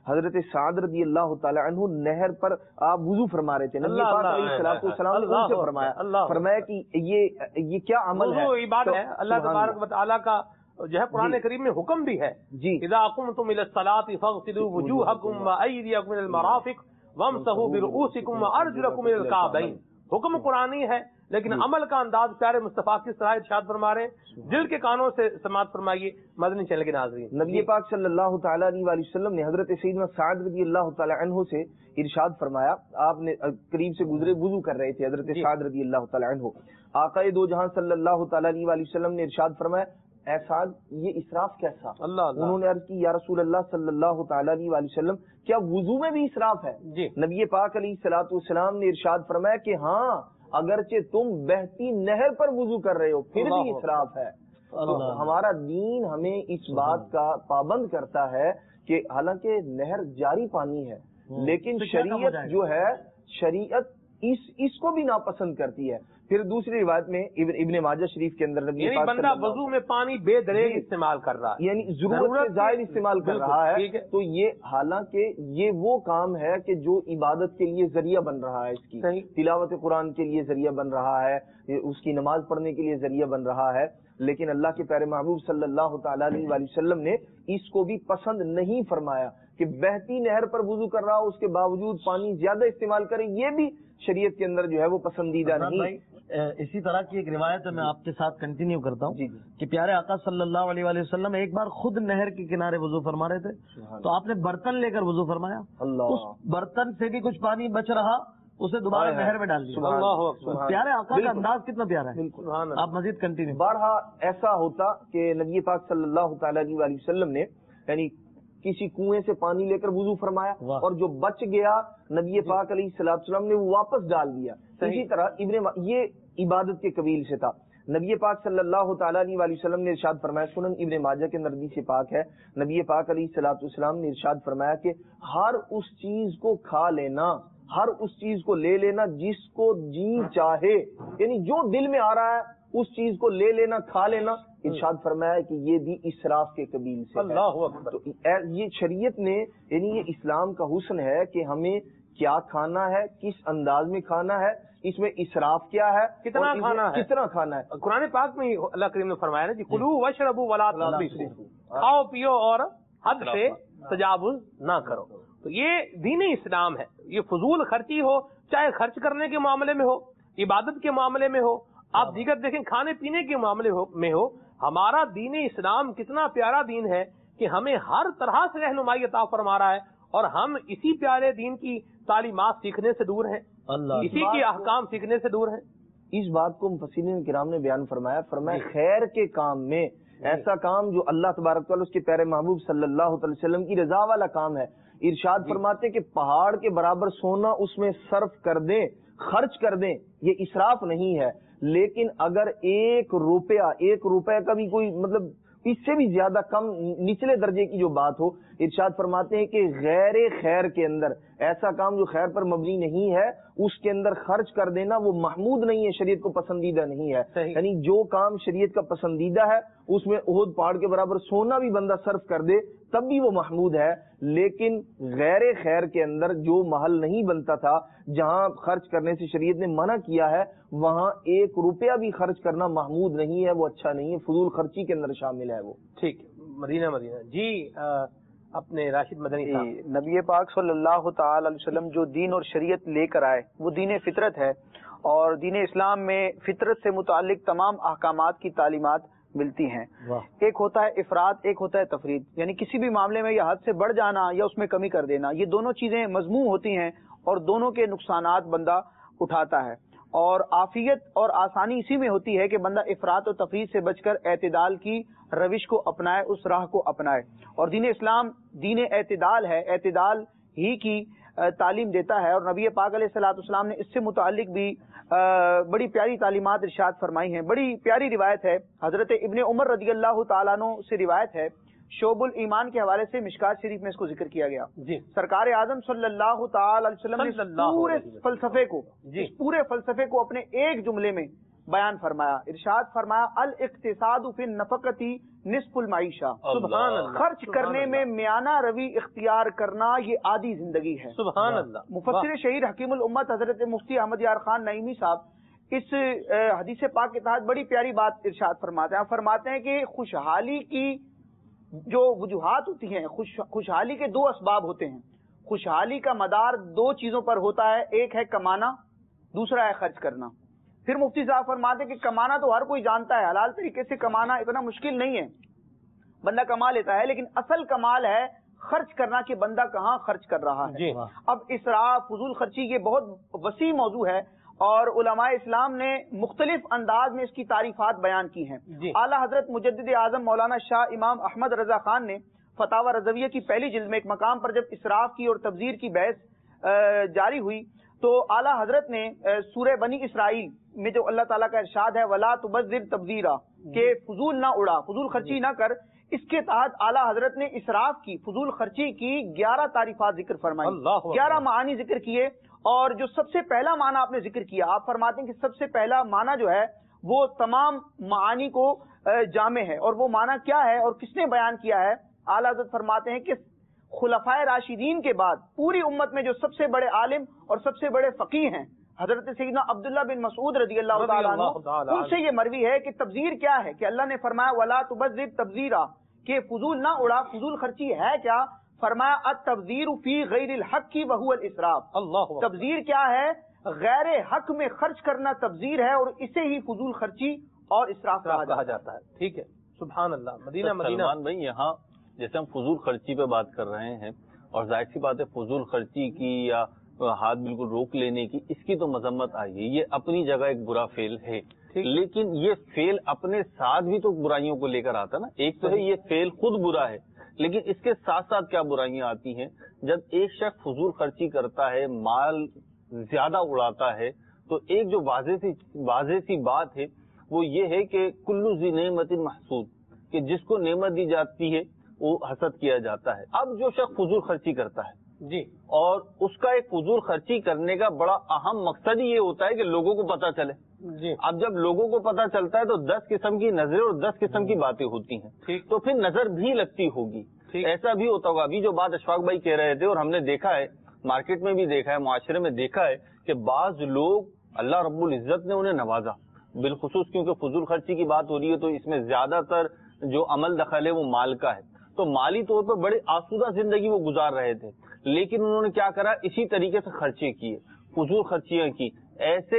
حضرت سعد رضی اللہ تعالی عنہ نہر پر آپ وضو فرما رہے تھے، نبی پاک علیہ الصلوۃ والسلام نے ان سے فرمایا فرمایا کہ یہ یہ کیا عمل ہے؟ عبادت ہے اللہ تبارک و تعالی کا جو ہے قرآن کریم میں حکم بھی ہے جی اذا قمتم الى الصلاة فاغسلوا وجوهكم وايديكم الى المرافق وامسحوا برؤوسكم وارجلكم الى الكعبين، حکم قرآنی ہے لیکن عمل کا انداز پیارے مصطفیٰ کی طرح ارشاد فرما رہے ہیں، دل کے کانوں سے سماعت فرمائیے مدنی چینل کے ناظرین۔ نبی پاک صلی اللہ تعالی علیہ وآلہ وسلم نے حضرت سیدنا سعد رضی اللہ تعالی عنہ سے ارشاد فرمایا، آپ نے قریب سے گزرے وضو کر رہے تھے حضرت سعد رضی اللہ تعالی عنہ، آقا دو جہاں صلی اللہ تعالی علیہ وآلہ وسلم نے ارشاد فرمایا اے سعد یہ اسراف کیسا؟ اللہ اللہ انہوں نے عرض کی یا رسول اللہ صلی اللہ تعالی علیہ وآلہ وسلم کیا وضو میں بھی اسراف ہے؟ جی نبی پاک علیہ الصلوۃ والسلام نے ارشاد فرمایا کہ ہاں اگرچہ تم بہتی نہر پر وضو کر رہے ہو پھر بھی اسراف ہے۔ تو ہمارا دین ہمیں اس بات کا پابند کرتا ہے کہ حالانکہ نہر جاری پانی ہے لیکن شریعت جو ہے شریعت اس اس کو بھی ناپسند کرتی ہے۔ پھر دوسری روایت میں ابن ماجہ شریف کے اندر نبی یعنی بندہ وضو میں پانی بے دریغ استعمال کر رہا ہے، یعنی ضرورت سے زائد استعمال کر رہا ہے، تو یہ حالانکہ یہ وہ کام ہے کہ جو عبادت کے لیے ذریعہ بن رہا ہے، اس کی تلاوت قرآن کے لیے ذریعہ بن رہا ہے، اس کی نماز پڑھنے کے لیے ذریعہ بن رہا ہے، لیکن اللہ کے پیارے محبوب صلی اللہ تعالی علیہ وآلہ وسلم نے اس کو بھی پسند نہیں فرمایا کہ بہتی نہر پر وضو کر رہا ہو اس کے باوجود پانی زیادہ استعمال کرے، یہ بھی شریعت کے اندر جو ہے وہ پسندیدہ نہیں۔ اسی طرح کی ایک روایت میں آپ کے ساتھ کنٹینیو کرتا ہوں کہ پیارے آقا صلی اللہ علیہ وآلہ وسلم ایک بار خود نہر کے کنارے وضو فرما رہے تھے تو آپ نے برتن لے کر وضو فرمایا، اس برتن سے بھی کچھ پانی بچ رہا اسے دوبارہ نہر میں ڈال دیا۔ پیارے آقا کا انداز کتنا پیارا ہے، آپ مزید کنٹینیو۔ بارہا ایسا ہوتا کہ نبی پاک صلی اللہ تعالی علیہ وآلہ وسلم نے یعنی کسی کنویں سے پانی لے کر وضو فرمایا اور جو بچ گیا نبی پاک علیہ الصلوۃ والسلام نے وہ واپس ڈال دیا۔ اسی طرح ابن یہ عبادت کے قبیل سے تھا، نبی پاک صلی اللہ تعالی علیہ وآلہ وسلم نے ارشاد فرمایا، سنن ابن ماجہ کے اندر حدیث پاک ہے، نبی پاک علیہ الصلوۃ والسلام نے ارشاد فرمایا کہ ہر اس چیز کو کھا لینا، ہر اس چیز کو لے لینا جس کو جی چاہے، یعنی جو دل میں آ رہا ہے اس چیز کو لے لینا کھا لینا، ارشاد فرمایا کہ یہ بھی اسراف کے قبیل سے اللہ اکبر۔ تو یہ شریعت نے یعنی یہ اسلام کا حسن ہے کہ ہمیں کیا کھانا ہے، کس انداز میں کھانا ہے، اس میں اسراف کیا ہے، کتنا کھانا ہے، کتنا کھانا ہے۔ قرآن پاک میں اللہ کریم نے فرمایا نا جی کلو وشربوا ولا تسرفوا، کھاؤ پیو اور حد سے تجاوز نہ کرو۔ تو یہ دین اسلام ہے، یہ فضول خرچی ہو چاہے خرچ کرنے کے معاملے میں ہو، عبادت کے معاملے میں ہو، آپ دیگر دیکھیں کھانے پینے کے معاملے میں ہو، ہمارا دین اسلام کتنا پیارا دین ہے کہ ہمیں ہر طرح سے رہنمائی عطا فرما رہا ہے اور ہم اسی پیارے دین کی تعلیمات سیکھنے سے دور ہیں، اسی کے احکام سیکھنے سے دور ہیں۔ اس بات کو مفسرین کرام نے بیان فرمایا، فرمایا خیر کے کام میں ایسا کام جو اللہ تبارک تعالیٰ اس کے پیارے محبوب صلی اللہ علیہ وسلم کی رضا والا کام ہے، ارشاد فرماتے کہ پہاڑ کے برابر سونا اس میں صرف کر دیں، خرچ کر دیں، یہ اسراف نہیں ہے، لیکن اگر ایک روپیہ ایک روپے کا بھی کوئی مطلب اس سے بھی زیادہ کم نچلے درجے کی جو بات ہو، ارشاد فرماتے ہیں کہ غیر خیر کے اندر ایسا کام جو خیر پر مبنی نہیں ہے اس کے اندر خرچ کر دینا وہ محمود نہیں ہے، شریعت کو پسندیدہ نہیں ہے۔ یعنی جو کام شریعت کا پسندیدہ ہے اس میں احد پہاڑ کے برابر سونا بھی بندہ صرف کر دے تب بھی وہ محمود ہے، لیکن غیر خیر کے اندر جو محل نہیں بنتا تھا جہاں خرچ کرنے سے شریعت نے منع کیا ہے وہاں ایک روپیہ بھی خرچ کرنا محمود نہیں ہے، وہ اچھا نہیں ہے، فضول خرچی کے اندر شامل ہے وہ۔ ٹھیک ہے، مدینہ مدینہ جی اپنے راشد مدنی صاحب۔ نبی پاک صلی اللہ تعالی علیہ وسلم جو دین اور شریعت لے کر آئے وہ دین فطرت ہے، اور دین اسلام میں فطرت سے متعلق تمام احکامات کی تعلیمات ملتی ہیں۔ ایک ہوتا ہے افراد، ایک ہوتا ہے تفرید، یعنی کسی بھی معاملے میں یا حد سے بڑھ جانا یا اس میں کمی کر دینا، یہ دونوں چیزیں مذموم ہوتی ہیں اور دونوں کے نقصانات بندہ اٹھاتا ہے، اور عافیت اور آسانی اسی میں ہوتی ہے کہ بندہ افراط و تفرید سے بچ کر اعتدال کی روش کو اپنائے، اس راہ کو اپنائے، اور دین اسلام دین اعتدال ہے، اعتدال ہی کی تعلیم دیتا ہے، اور نبی پاک علیہ الصلوۃ والسلام نے اس سے متعلق بھی بڑی پیاری تعلیمات ارشاد فرمائی ہیں۔ بڑی پیاری روایت ہے، حضرت ابن عمر رضی اللہ تعالیٰ عنہ سے روایت ہے، شعب الایمان کے حوالے سے مشکات شریف میں اس کو ذکر کیا گیا۔ جی سرکار اعظم صلی اللہ تعالی علیہ وسلم نے پورے فلسفے کو جی پورے فلسفے کو اپنے ایک جملے میں بیان فرمایا. ارشاد فرمایا الاقتصاد فی النفقتی نصف المعیشہ. سبحان اللہ. خرچ کرنے میں میانہ روی اختیار کرنا یہ آدھی زندگی ہے. سبحان اللہ. مفسر شہیر حکیم الامت حضرت مفتی احمد یار خان نعیمی صاحب اس حدیث پاک کے تحت بڑی پیاری بات ارشاد فرماتے ہیں. فرماتے ہیں کہ خوشحالی کی جو وجوہات ہوتی ہیں، خوش خوشحالی کے دو اسباب ہوتے ہیں. خوشحالی کا مدار دو چیزوں پر ہوتا ہے، ایک ہے کمانا، دوسرا ہے خرچ کرنا. پھر مفتی صاحب فرماتے ہیں کہ کمانا تو ہر کوئی جانتا ہے، حلال طریقے سے کمانا اتنا مشکل نہیں ہے، بندہ کما لیتا ہے، لیکن اصل کمال ہے خرچ کرنا کہ بندہ کہاں خرچ کر رہا ہے. جی. اب اسراف، فضول خرچی یہ بہت وسیع موضوع ہے اور علماء اسلام نے مختلف انداز میں اس کی تعریفات بیان کی ہیں. جی. اعلیٰ حضرت مجدد اعظم مولانا شاہ امام احمد رضا خان نے فتاوی رضویہ کی پہلی جلد میں ایک مقام پر جب اسراف کی اور تبذیر کی بحث جاری ہوئی تو اعلیٰ حضرت نے سورہ بنی اسرائیل میں جو اللہ تعالیٰ کا ارشاد ہے وَلَا تُبَذِّرْ تَبْذِيرًا کہ فضول نہ اڑا، فضول خرچی نہ کر، اس کے تحت اعلیٰ حضرت نے اسراف کی، فضول خرچی کی گیارہ تعریفات ذکر فرمائی، گیارہ معانی ذکر کیے. اور جو سب سے پہلا معنی آپ نے ذکر کیا، آپ فرماتے ہیں کہ سب سے پہلا معنی جو ہے وہ تمام معانی کو جامع ہے. اور وہ معنی کیا ہے اور کس نے بیان کیا ہے؟ اعلیٰ حضرت فرماتے ہیں کہ خلفائے راشدین کے بعد پوری امت میں جو سب سے بڑے عالم اور سب سے بڑے فقیہ ہیں حضرت سیدنا عبداللہ بن مسعود رضی اللہ تعالیٰ عنہ، ان سے یہ مروی ہے کہ تبذیر کیا ہے، کہ اللہ نے فرمایا وَلَا تُبَذِّرْ تَبْذِيرًا کہ فضول نہ اڑا. فضول خرچی ہے کیا؟ فرمایا التبذیر فی غیر الحق وہو الاسراف. تبذیر کیا ہے؟ غیر حق میں خرچ کرنا تبذیر ہے اور اسے ہی فضول خرچی اور اسراف کہا جاتا ہے. ٹھیک ہے. سبحان اللہ. مدینہ مدینہ سلمان بھائی، یہاں جیسے ہم فضول خرچی پہ بات کر رہے ہیں اور ظاہر سی بات ہے فضول خرچی کی یا ہاتھ بالکل روک لینے کی، اس کی تو مذمت آئی ہے، یہ اپنی جگہ ایک برا فعل ہے، لیکن یہ فعل اپنے ساتھ بھی تو برائیوں کو لے کر آتا نا. ایک تو ہے یہ فعل خود برا ہے، لیکن اس کے ساتھ ساتھ کیا برائیاں آتی ہیں. جب ایک شخص فضول خرچی کرتا ہے، مال زیادہ اڑاتا ہے، تو ایک جو واضح سی واضح سی بات ہے وہ یہ ہے کہ کلو ذی نعمت محسود، کہ جس کو نعمت دی جاتی ہے وہ حسد کیا جاتا ہے. اب جو شخص فضول خرچی کرتا ہے جی، اور اس کا ایک فضول خرچی کرنے کا بڑا اہم مقصد ہی یہ ہوتا ہے کہ لوگوں کو پتہ چلے. جی. اب جب لوگوں کو پتہ چلتا ہے تو دس قسم کی نظریں اور دس قسم کی باتیں ہوتی ہیں، تو پھر نظر بھی لگتی ہوگی. ایسا بھی ہوتا ہوگا. ابھی جو بات اشفاق بھائی کہہ رہے تھے اور ہم نے دیکھا ہے، مارکیٹ میں بھی دیکھا ہے، معاشرے میں دیکھا ہے کہ بعض لوگ اللہ رب العزت نے انہیں نوازا، بالخصوص کیونکہ فضول خرچی کی بات ہو رہی ہے تو اس میں زیادہ تر جو عمل دخل ہے وہ مال کا ہے، تو مالی طور پر بڑے آسودہ زندگی وہ گزار رہے تھے، لیکن انہوں نے کیا کرا، اسی طریقے سے خرچے کیے، فضول خرچیاں کی، ایسے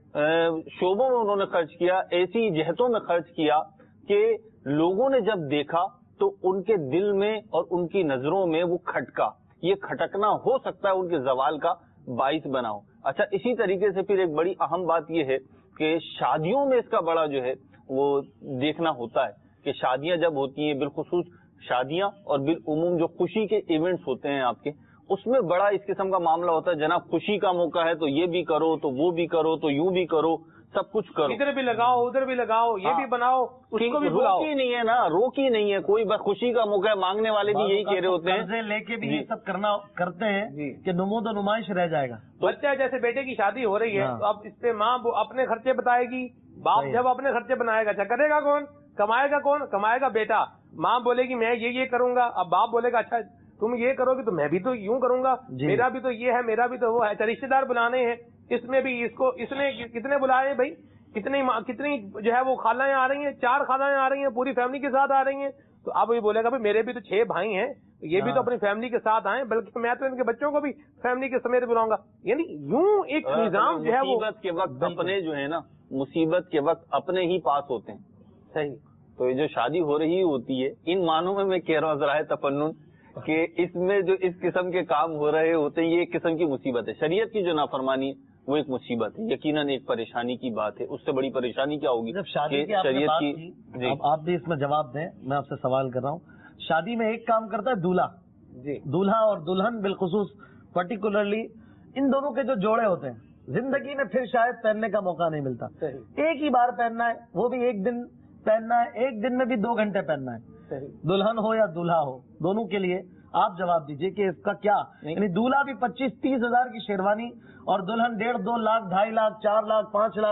شعبوں میں انہوں نے خرچ کیا، ایسی جہتوں میں خرچ کیا کہ لوگوں نے جب دیکھا تو ان کے دل میں اور ان کی نظروں میں وہ کھٹکا، یہ کھٹکنا ہو سکتا ہے ان کے زوال کا باعث بناؤ. اچھا، اسی طریقے سے پھر ایک بڑی اہم بات یہ ہے کہ شادیوں میں اس کا بڑا جو ہے وہ دیکھنا ہوتا ہے کہ شادیاں جب ہوتی ہیں، بالخصوص شادیاں اور بالعموم جو خوشی کے ایونٹس ہوتے ہیں آپ کے، اس میں بڑا اس قسم کا معاملہ ہوتا ہے، جناب خوشی کا موقع ہے تو یہ بھی کرو، تو وہ بھی کرو، تو یوں بھی کرو، سب کچھ کرو، ادھر بھی لگاؤ ادھر بھی لگاؤ، یہ بھی بناؤ اس کو بھی بلاؤ. روکی نہیں ہے نا، روکی نہیں ہے کوئی، بس خوشی کا موقع ہے، مانگنے والے بھی یہی کہہ رہے ہوتے ہیں، قرضے لے کے بھی یہ سب کرنا کرتے ہیں کہ نمود و نمائش رہ جائے گا. بچہ جیسے بیٹے کی شادی ہو رہی ہے تو اب اس پہ ماں اپنے خرچے بتائے گی، باپ جب اپنے خرچے بنائے گا، اچھا کرے گا کون، کمائے گا کون، کمائے گا بیٹا. ماں بولے گی میں یہ یہ کروں گا، اب باپ بولے گا اچھا تم یہ کرو گے تو میں بھی تو یوں کروں گا، میرا بھی تو یہ ہے، میرا بھی تو وہ ہے. اچھا رشتے دار بلانے ہیں، اس میں بھی اس کو اس نے کتنے بلائے بھائی، کتنی کتنی جو ہے وہ خالائیں آ رہی ہیں، چار خالائیں آ رہی ہیں، پوری فیملی کے ساتھ آ رہی ہیں. تو اب یہ بولے گا بھائی میرے بھی تو چھ بھائی ہیں، یہ بھی تو اپنی فیملی کے ساتھ آئیں، بلکہ میں تو ان کے بچوں کو بھی فیملی کے سمیت بلاؤں گا. یعنی یوں ایک نظام جو ہے وہ مصیبت کے وقت اپنے جو ہے نا، مصیبت کے وقت اپنے ہی پاس ہوتے ہیں. صحیح. تو یہ جو شادی ہو رہی ہوتی ہے، ان معنوں میں میں کہہ رہا ہوں ذرائع تفنن کہ اس میں جو اس قسم کے کام ہو رہے ہوتے ہیں یہ ایک قسم کی مصیبت ہے. شریعت کی جو نافرمانی وہ ایک مصیبت ہے، یقیناً ایک پریشانی کی بات ہے. اس سے بڑی پریشانی کیا ہوگی؟ جب شادی کی شریعت کی، اب آپ بھی اس میں جواب دیں، میں آپ سے سوال کر رہا ہوں. شادی میں ایک کام کرتا ہے دولہا، جی دولہا اور دلہن بالخصوص پرٹیکولرلی ان دونوں کے جو جوڑے ہوتے ہیں زندگی میں پھر شاید پہننے کا موقع نہیں ملتا. ایک ہی بار پہننا ہے، وہ بھی ایک دن پہننا ہے، ایک دن میں بھی دو گھنٹے پہننا ہے. دلہن ہو یا دولہا ہو، دونوں کے لیے آپ جواب دیجئے کہ اس کا کیا، یعنی دولہا بھی پچیس تیس ہزار کی شیروانی اور دلہن ڈیڑھ دو لاکھ ڈھائی لاکھ چار لاکھ پانچ لاکھ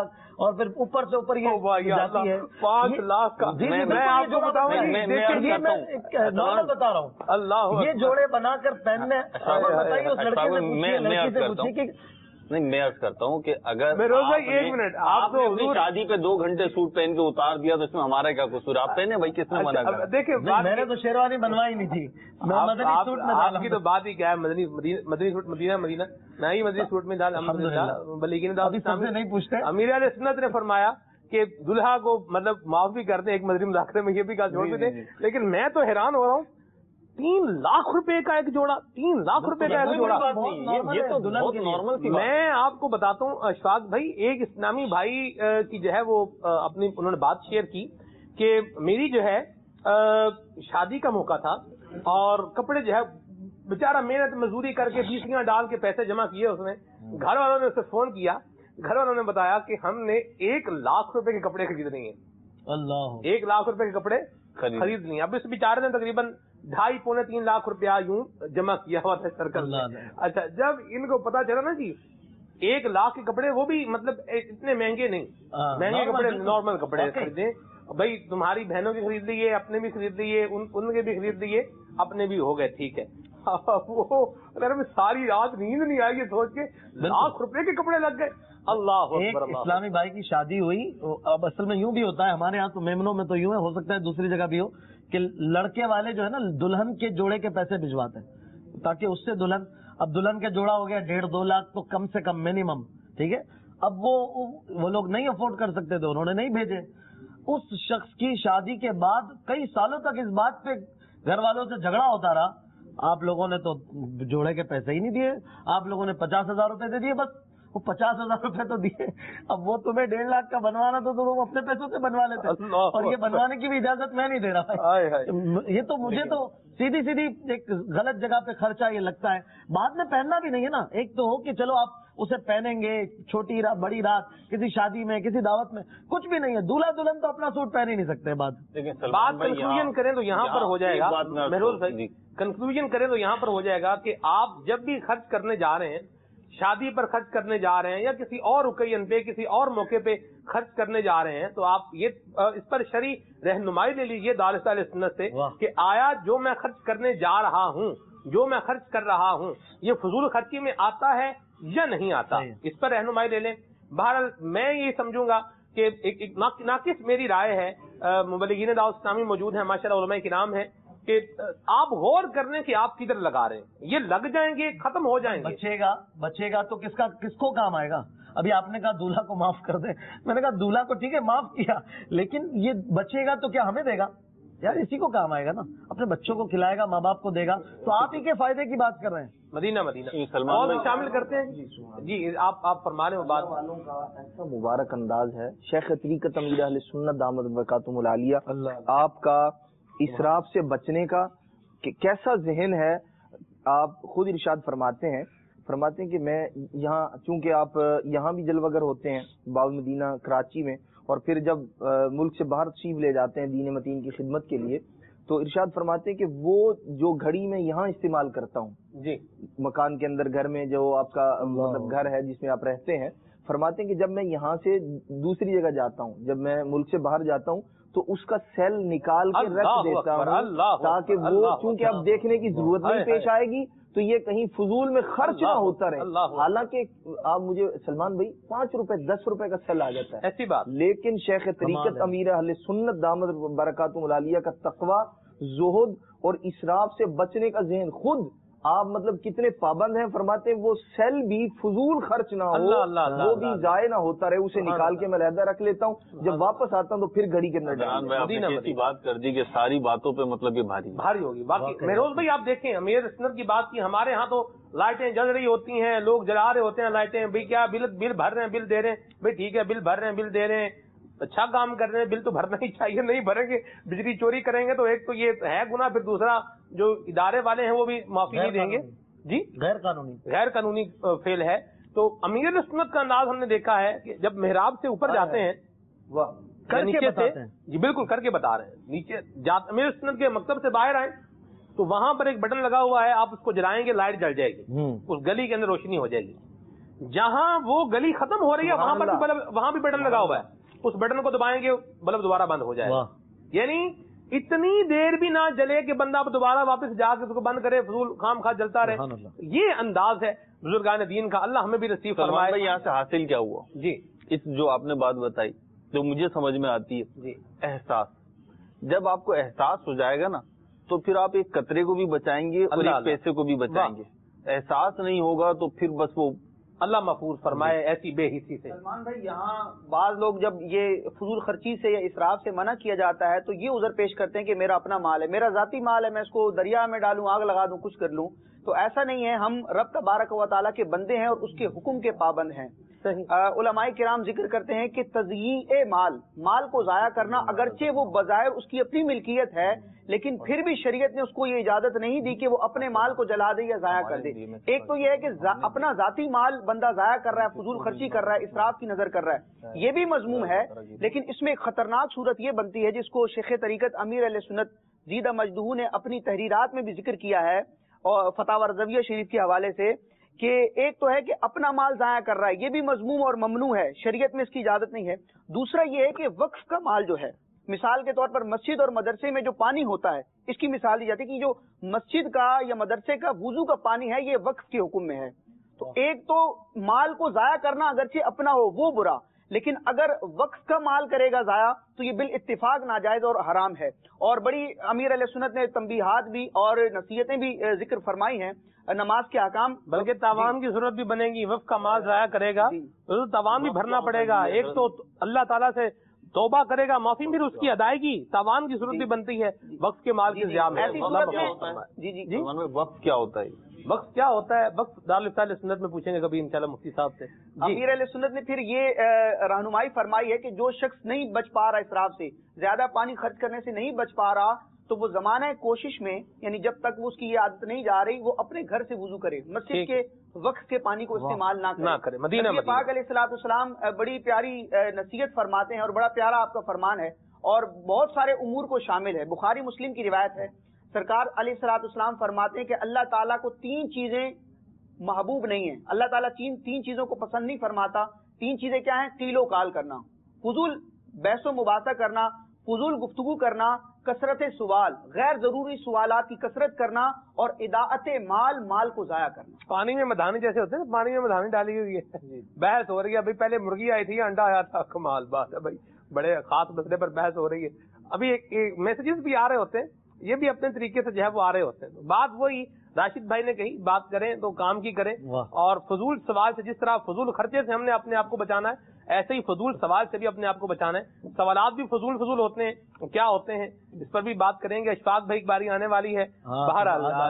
اور پھر اوپر سے اوپر یہ جاتی ہے پانچ لاکھ کا. میں آپ کو بتاؤں نارمل بتا رہا ہوں. اللہ یہ جوڑے بنا کر پہننے بتائیے اس لڑکے سے پوچھیے کہ نہیں میں عرض کرتا ہوں کہ اگر ایک منٹ آپ نے شادی پہ دو گھنٹے سوٹ پہن کے اتار دیا تو اس میں ہمارا کیا قصور؟ آپ پہنے بھائی کس نے منع کیا؟ دیکھیں میں نے تو شیروانی بنوائی نہیں تھی. آپ کی تو بات ہی کیا ہے, مدنی مدنی سوٹ مدینہ مدینہ نہ ہی مدنی سوٹ میں ڈال لیکن نہیں پوچھتے. امیر علیہ سنت نے فرمایا کہ دلہا کو مطلب معاف بھی کرتے ہیں ایک مدنی مذاکرے میں, یہ بھی کہا چھوڑ دیتے. لیکن میں تو حیران ہو رہا ہوں, تین لاکھ روپے کا ایک جوڑا, تین لاکھ روپے کا ایک جوڑا. یہ تو بہت نارمل سی. میں آپ کو بتاتا ہوں اشفاق بھائی, ایک اسلامی بھائی کی جو ہے وہ اپنی انہوں نے بات شیئر کی کہ میری جو ہے شادی کا موقع تھا اور کپڑے جو ہے بیچارہ محنت مزدوری کر کے بیسیاں ڈال کے پیسے جمع کیے اس نے. گھر والوں نے اسے فون کیا, گھر والوں نے بتایا کہ ہم نے ایک لاکھ روپے کے کپڑے خریدنے ہیں. اللہ, ایک لاکھ روپے کے کپڑے خرید لیے. اب اس بیچارے نے تقریباً ڈھائی پونے تین لاکھ روپیہ یوں جمع کیا ہوا تھا سرکل. اچھا جب ان کو پتا چلا نا جی ایک لاکھ کے کپڑے, وہ بھی مطلب اتنے مہنگے نہیں, مہنگے کپڑے نارمل کپڑے خریدے بھائی, تمہاری بہنوں کے خرید لیے, اپنے بھی خرید لیے, ان کے بھی خرید لیے, اپنے بھی ہو گئے, ٹھیک ہے. وہ ساری رات نیند نہیں آئی یہ سوچ کے لاکھ روپے کے کپڑے لگ گئے. اللہ اسلامی بھائی کی شادی ہوئی. اب اصل میں یوں بھی ہوتا ہے ہمارے یہاں تو میمنوں میں تو یوں ہے, ہو سکتا ہے دوسری جگہ بھی ہو کہ لڑکے والے جو ہے نا دلہن کے جوڑے کے پیسے بھجواتے ہیں تاکہ اس سے دلہن, اب دلہن کا جوڑا ہو گیا ڈیڑھ دو لاکھ تو کم سے کم منیمم, ٹھیک ہے. اب وہ وہ لوگ نہیں افورڈ کر سکتے تھے, انہوں نے نہیں بھیجے. اس شخص کی شادی کے بعد کئی سالوں تک اس بات پہ گھر والوں سے جھگڑا ہوتا رہا, آپ لوگوں نے تو جوڑے کے پیسے ہی نہیں دیے, آپ لوگوں نے پچاس ہزار روپے دے دیے, بس وہ پچاس ہزار روپے تو دیے. اب وہ تمہیں ڈیڑھ لاکھ کا بنوانا تو تم اپنے پیسوں سے بنوا لیتے, اور یہ بنوانے کی بھی اجازت میں نہیں دے رہا. یہ تو مجھے تو سیدھی سیدھی ایک غلط جگہ پہ خرچہ یہ لگتا ہے. بعد میں پہننا بھی نہیں ہے نا, ایک تو ہو کہ چلو آپ اسے پہنیں گے چھوٹی رات بڑی رات کسی شادی میں کسی دعوت میں, کچھ بھی نہیں ہے. دولہا دلہن تو اپنا سوٹ پہن ہی نہیں سکتے. بعد بات کنکلوژن کریں تو یہاں پر ہو جائے گا, مہروز بھائی کنکلوژن کریں تو یہاں پر ہو جائے گا کہ آپ جب بھی خرچ کرنے جا رہے ہیں, شادی پر خرچ کرنے جا رہے ہیں یا کسی اور اوکیزن پہ کسی اور موقع پہ خرچ کرنے جا رہے ہیں, تو آپ یہ اس پر شرعی رہنمائی لے لیجیے دارالفتا علیہ سنت سے کہ آیا جو میں خرچ کرنے جا رہا ہوں, جو میں خرچ کر رہا ہوں, یہ فضول خرچی میں آتا ہے یا نہیں آتا, اس پر رہنمائی لے لیں. بہرحال میں یہ سمجھوں گا کہ ایک ناقص میری رائے ہے, مبلغین دعوت اسلامی موجود ہیں ماشاء اللہ, علماء کرام ہیں, کہ آپ غور کرنے کہ آپ کدھر لگا رہے ہیں. یہ لگ جائیں گے, ختم ہو جائیں گے. بچے گا بچے گا تو کس کا کس کو کام آئے گا؟ ابھی آپ نے کہا دولہا کو معاف کر دیں, میں نے کہا دولہا کو ٹھیک ہے معاف کیا, لیکن یہ بچے گا تو کیا ہمیں دے گا یار؟ اسی کو کام آئے گا نا, اپنے بچوں کو کھلائے گا, ماں باپ کو دے گا, تو آپ ہی کے فائدے کی بات کر رہے ہیں. مدینہ مدینہ اور شامل کرتے ہیں جی, آپ آپ فرما رہے ہیں. بات والوں کا ایسا مبارک انداز ہے, شیخ طریقت امیر اہل سنت دامت برکاتہم العالیہ, آپ کا اسراف سے بچنے کا کہ کیسا ذہن ہے. آپ خود ارشاد فرماتے ہیں فرماتے ہیں کہ میں یہاں, چونکہ آپ یہاں بھی جلوہ گر ہوتے ہیں باب مدینہ کراچی میں, اور پھر جب ملک سے باہر تشریف لے جاتے ہیں دین متین کی خدمت کے لیے, تو ارشاد فرماتے ہیں کہ وہ جو گھڑی میں یہاں استعمال کرتا ہوں جی مکان کے اندر, گھر میں جو آپ کا مطلب گھر ہے جس میں آپ رہتے ہیں, فرماتے ہیں کہ جب میں یہاں سے دوسری جگہ جاتا ہوں, جب میں ملک سے باہر جاتا ہوں, تو اس کا سیل نکال کے رکھ دیتا ہوں تاکہ وہ, چونکہ اب دیکھنے کی ضرورت نہیں پیش آئے گی, تو یہ کہیں فضول میں خرچ نہ ہوتا رہے. حالانکہ آپ مجھے سلمان بھائی پانچ روپے دس روپے کا سیل آ جاتا ہے, ایسی بات, لیکن شیخ طریقت امیر اہل سنت دامت برکاتہم العالیہ کا تقوی, زہد اور اسراف سے بچنے کا ذہن, خود آپ مطلب کتنے پابند ہیں. فرماتے ہیں وہ سیل بھی فضول خرچ نہ ہو, اللہ اللہ اللہ وہ بھی ضائع نہ ہوتا رہے, اسے نکال کے میں علیحدہ رکھ لیتا ہوں, جب واپس آتا ہوں تو پھر گھڑی کے اندر ڈال. ایسی بات کر دی کہ ساری باتوں پہ مطلب یہ بھاری بھاری ہوگی. باقی مہروز بھائی آپ دیکھیں, امیر سنت کی بات کی, ہمارے ہاں تو لائٹیں جل رہی ہوتی ہیں, لوگ جلا رہے ہوتے ہیں لائٹیں, بھائی کیا بل بل بھر رہے ہیں, بل دے رہے ہیں, بھائی ٹھیک ہے بل بھر رہے ہیں, بل دے رہے ہیں, اچھا کام کر رہے ہیں, بل تو بھرنا ہی چاہیے, نہیں بھریں گے بجلی چوری کریں گے تو ایک تو یہ ہے گناہ, پھر دوسرا جو ادارے والے ہیں وہ بھی معافی نہیں دیں گے. جی غیر قانونی غیر قانونی فیل ہے. تو امیر سنت کا انداز ہم نے دیکھا ہے کہ جب محراب سے اوپر جاتے ہیں, نیچے سے, جی بالکل کر کے بتا رہے ہیں, نیچے امیر سنت کے مکتب سے باہر آئے تو وہاں پر ایک بٹن لگا ہوا ہے, آپ اس کو جلائیں گے لائٹ جل جائے گی, اس گلی کے اندر روشنی ہو جائے گی. جہاں وہ گلی ختم ہو رہی ہے وہاں پر بھی بلب وہاں بھی بٹن لگا ہوا ہے, اس بٹن کو دبائیں گے بلب دوبارہ بند ہو جائے گا. یعنی اتنی دیر بھی نہ جلے کہ بندہ اب دوبارہ واپس جا کے اس کو بند کرے, فضول خام خواہ جلتا رہے. یہ انداز ہے بزرگان دین کا, اللہ ہمیں بھی نصیب فرمائے. یہاں سے حاصل کیا ہوا جی, اس جو آپ نے بات بتائی جو مجھے سمجھ میں آتی ہے جی, احساس. جب آپ کو احساس ہو جائے گا نا تو پھر آپ ایک قطرے کو بھی بچائیں گے اور ایک پیسے کو بھی بچائیں گے. احساس نہیں ہوگا تو پھر بس وہ اللہ محفوظ فرمائے ایسی بے حسی سے. سلمان بھائی, یہاں بعض لوگ جب یہ فضول خرچی سے یا اسراف سے منع کیا جاتا ہے تو یہ عذر پیش کرتے ہیں کہ میرا اپنا مال ہے, میرا ذاتی مال ہے, میں اس کو دریا میں ڈالوں, آگ لگا دوں, کچھ کر لوں. تو ایسا نہیں ہے, ہم رب تبارک و تعالیٰ کے بندے ہیں اور اس کے حکم کے پابند ہیں. علماء کرام ذکر کرتے ہیں کہ تضییع مال, مال کو ضائع کرنا اگرچہ وہ بظاہر اس کی اپنی ملکیت ہے لیکن پھر بھی شریعت نے اس کو یہ اجازت نہیں دی کہ وہ اپنے مال کو جلا دے یا ضائع کر دے. ایک تو یہ ہے کہ اپنا ذاتی مال بندہ ضائع کر رہا ہے, فضول خرچی کر رہا ہے, اسراف کی نظر کر رہا ہے, یہ بھی مذموم ہے. لیکن اس میں ایک خطرناک صورت یہ بنتی ہے جس کو شیخ طریقت امیر اہل سنت زیدہ مجدہو نے اپنی تحریرات میں بھی ذکر کیا ہے اور فتاوی رضویہ شریف کے حوالے سے, کہ ایک تو ہے کہ اپنا مال ضائع کر رہا ہے, یہ بھی مذموم اور ممنوع ہے, شریعت میں اس کی اجازت نہیں ہے. دوسرا یہ ہے کہ وقف کا مال جو ہے, مثال کے طور پر مسجد اور مدرسے میں جو پانی ہوتا ہے اس کی مثال دی جاتی ہے کہ جو مسجد کا یا مدرسے کا وضو کا پانی ہے یہ وقف کے حکم میں ہے. تو ایک تو مال کو ضائع کرنا اگرچہ اپنا ہو وہ برا, لیکن اگر وقف کا مال کرے گا ضائع تو یہ بالاتفاق ناجائز اور حرام ہے. اور بڑی امیر علیہ سنت نے تنبیہات بھی اور نصیحتیں بھی ذکر فرمائی ہیں نماز کے احکام. بلکہ تاوان کی ضرورت بھی بنے گی, وقف کا مال ضائع کرے گا تو تاوان بھی بھرنا پڑے گا. ایک تو اللہ تعالیٰ سے توبہ کرے گا, معافی پھر اس کی ادائیگی, تاوان کی ضرورت بھی بنتی ہے وقف کے مال کے ضیاع میں. جی جی جی وقف کیا ہوتا ہے؟ وقف کیا ہوتا ہے؟ وقف دارالفتہ اہل سنت میں پوچھیں گے کبھی انشاءاللہ مفتی صاحب سے. امیر علیہ سنت نے پھر یہ رہنمائی فرمائی ہے کہ جو شخص نہیں بچ پا رہا اسراف سے, زیادہ پانی خرچ کرنے سے نہیں بچ پا رہا, تو وہ زمانہ کوشش میں یعنی جب تک وہ اس کی یہ عادت نہیں جا رہی وہ اپنے گھر سے وضو کرے, مسجد کے وقت کے پانی کو استعمال نہ کرے. مدینہ نبی پاک علیہ الصلوۃ والسلام بڑی پیاری نصیحت فرماتے ہیں اور بڑا پیارا آپ کا فرمان ہے اور بہت سارے امور کو شامل ہے. بخاری مسلم کی روایت ہے, سرکار علیہ الصلوۃ والسلام فرماتے ہیں کہ اللہ تعالیٰ کو تین چیزیں محبوب نہیں ہیں, اللہ تعالیٰ تین تین چیزوں کو پسند نہیں فرماتا. تین چیزیں کیا ہیں؟ قیل و قال کرنا, فضول بحث و مباحثہ کرنا, فضول گفتگو کرنا, کثرت سوال, غیر ضروری سوالات کی کثرت کرنا, اور اضاعت مال, مال کو ضائع کرنا. پانی میں مدھانی جیسے ہوتے ہیں, پانی میں مدھانی ڈالی ہوئی ہے, بحث ہو رہی ہے. ابھی پہلے مرغی آئی تھی, انڈا آیا تھا, کمال بات ہے بھائی, بڑے خاص مسئلے پر بحث ہو رہی ہے. ابھی ایک میسجز بھی آ رہے ہوتے ہیں, یہ بھی اپنے طریقے سے جو ہے وہ آ رہے ہوتے ہیں. بات وہی راشد بھائی نے کہی, بات کریں تو کام کی کریں, اور فضول سوال سے جس طرح فضول خرچے سے ہم نے اپنے آپ کو بچانا ہے ایسے ہی فضول سوال سے بھی اپنے آپ کو بچانا ہے. سوالات بھی فضول فضول ہوتے ہیں, کیا ہوتے ہیں اس پر بھی بات کریں گے. اشفاق بھائی کی باری آنے والی ہے, باہر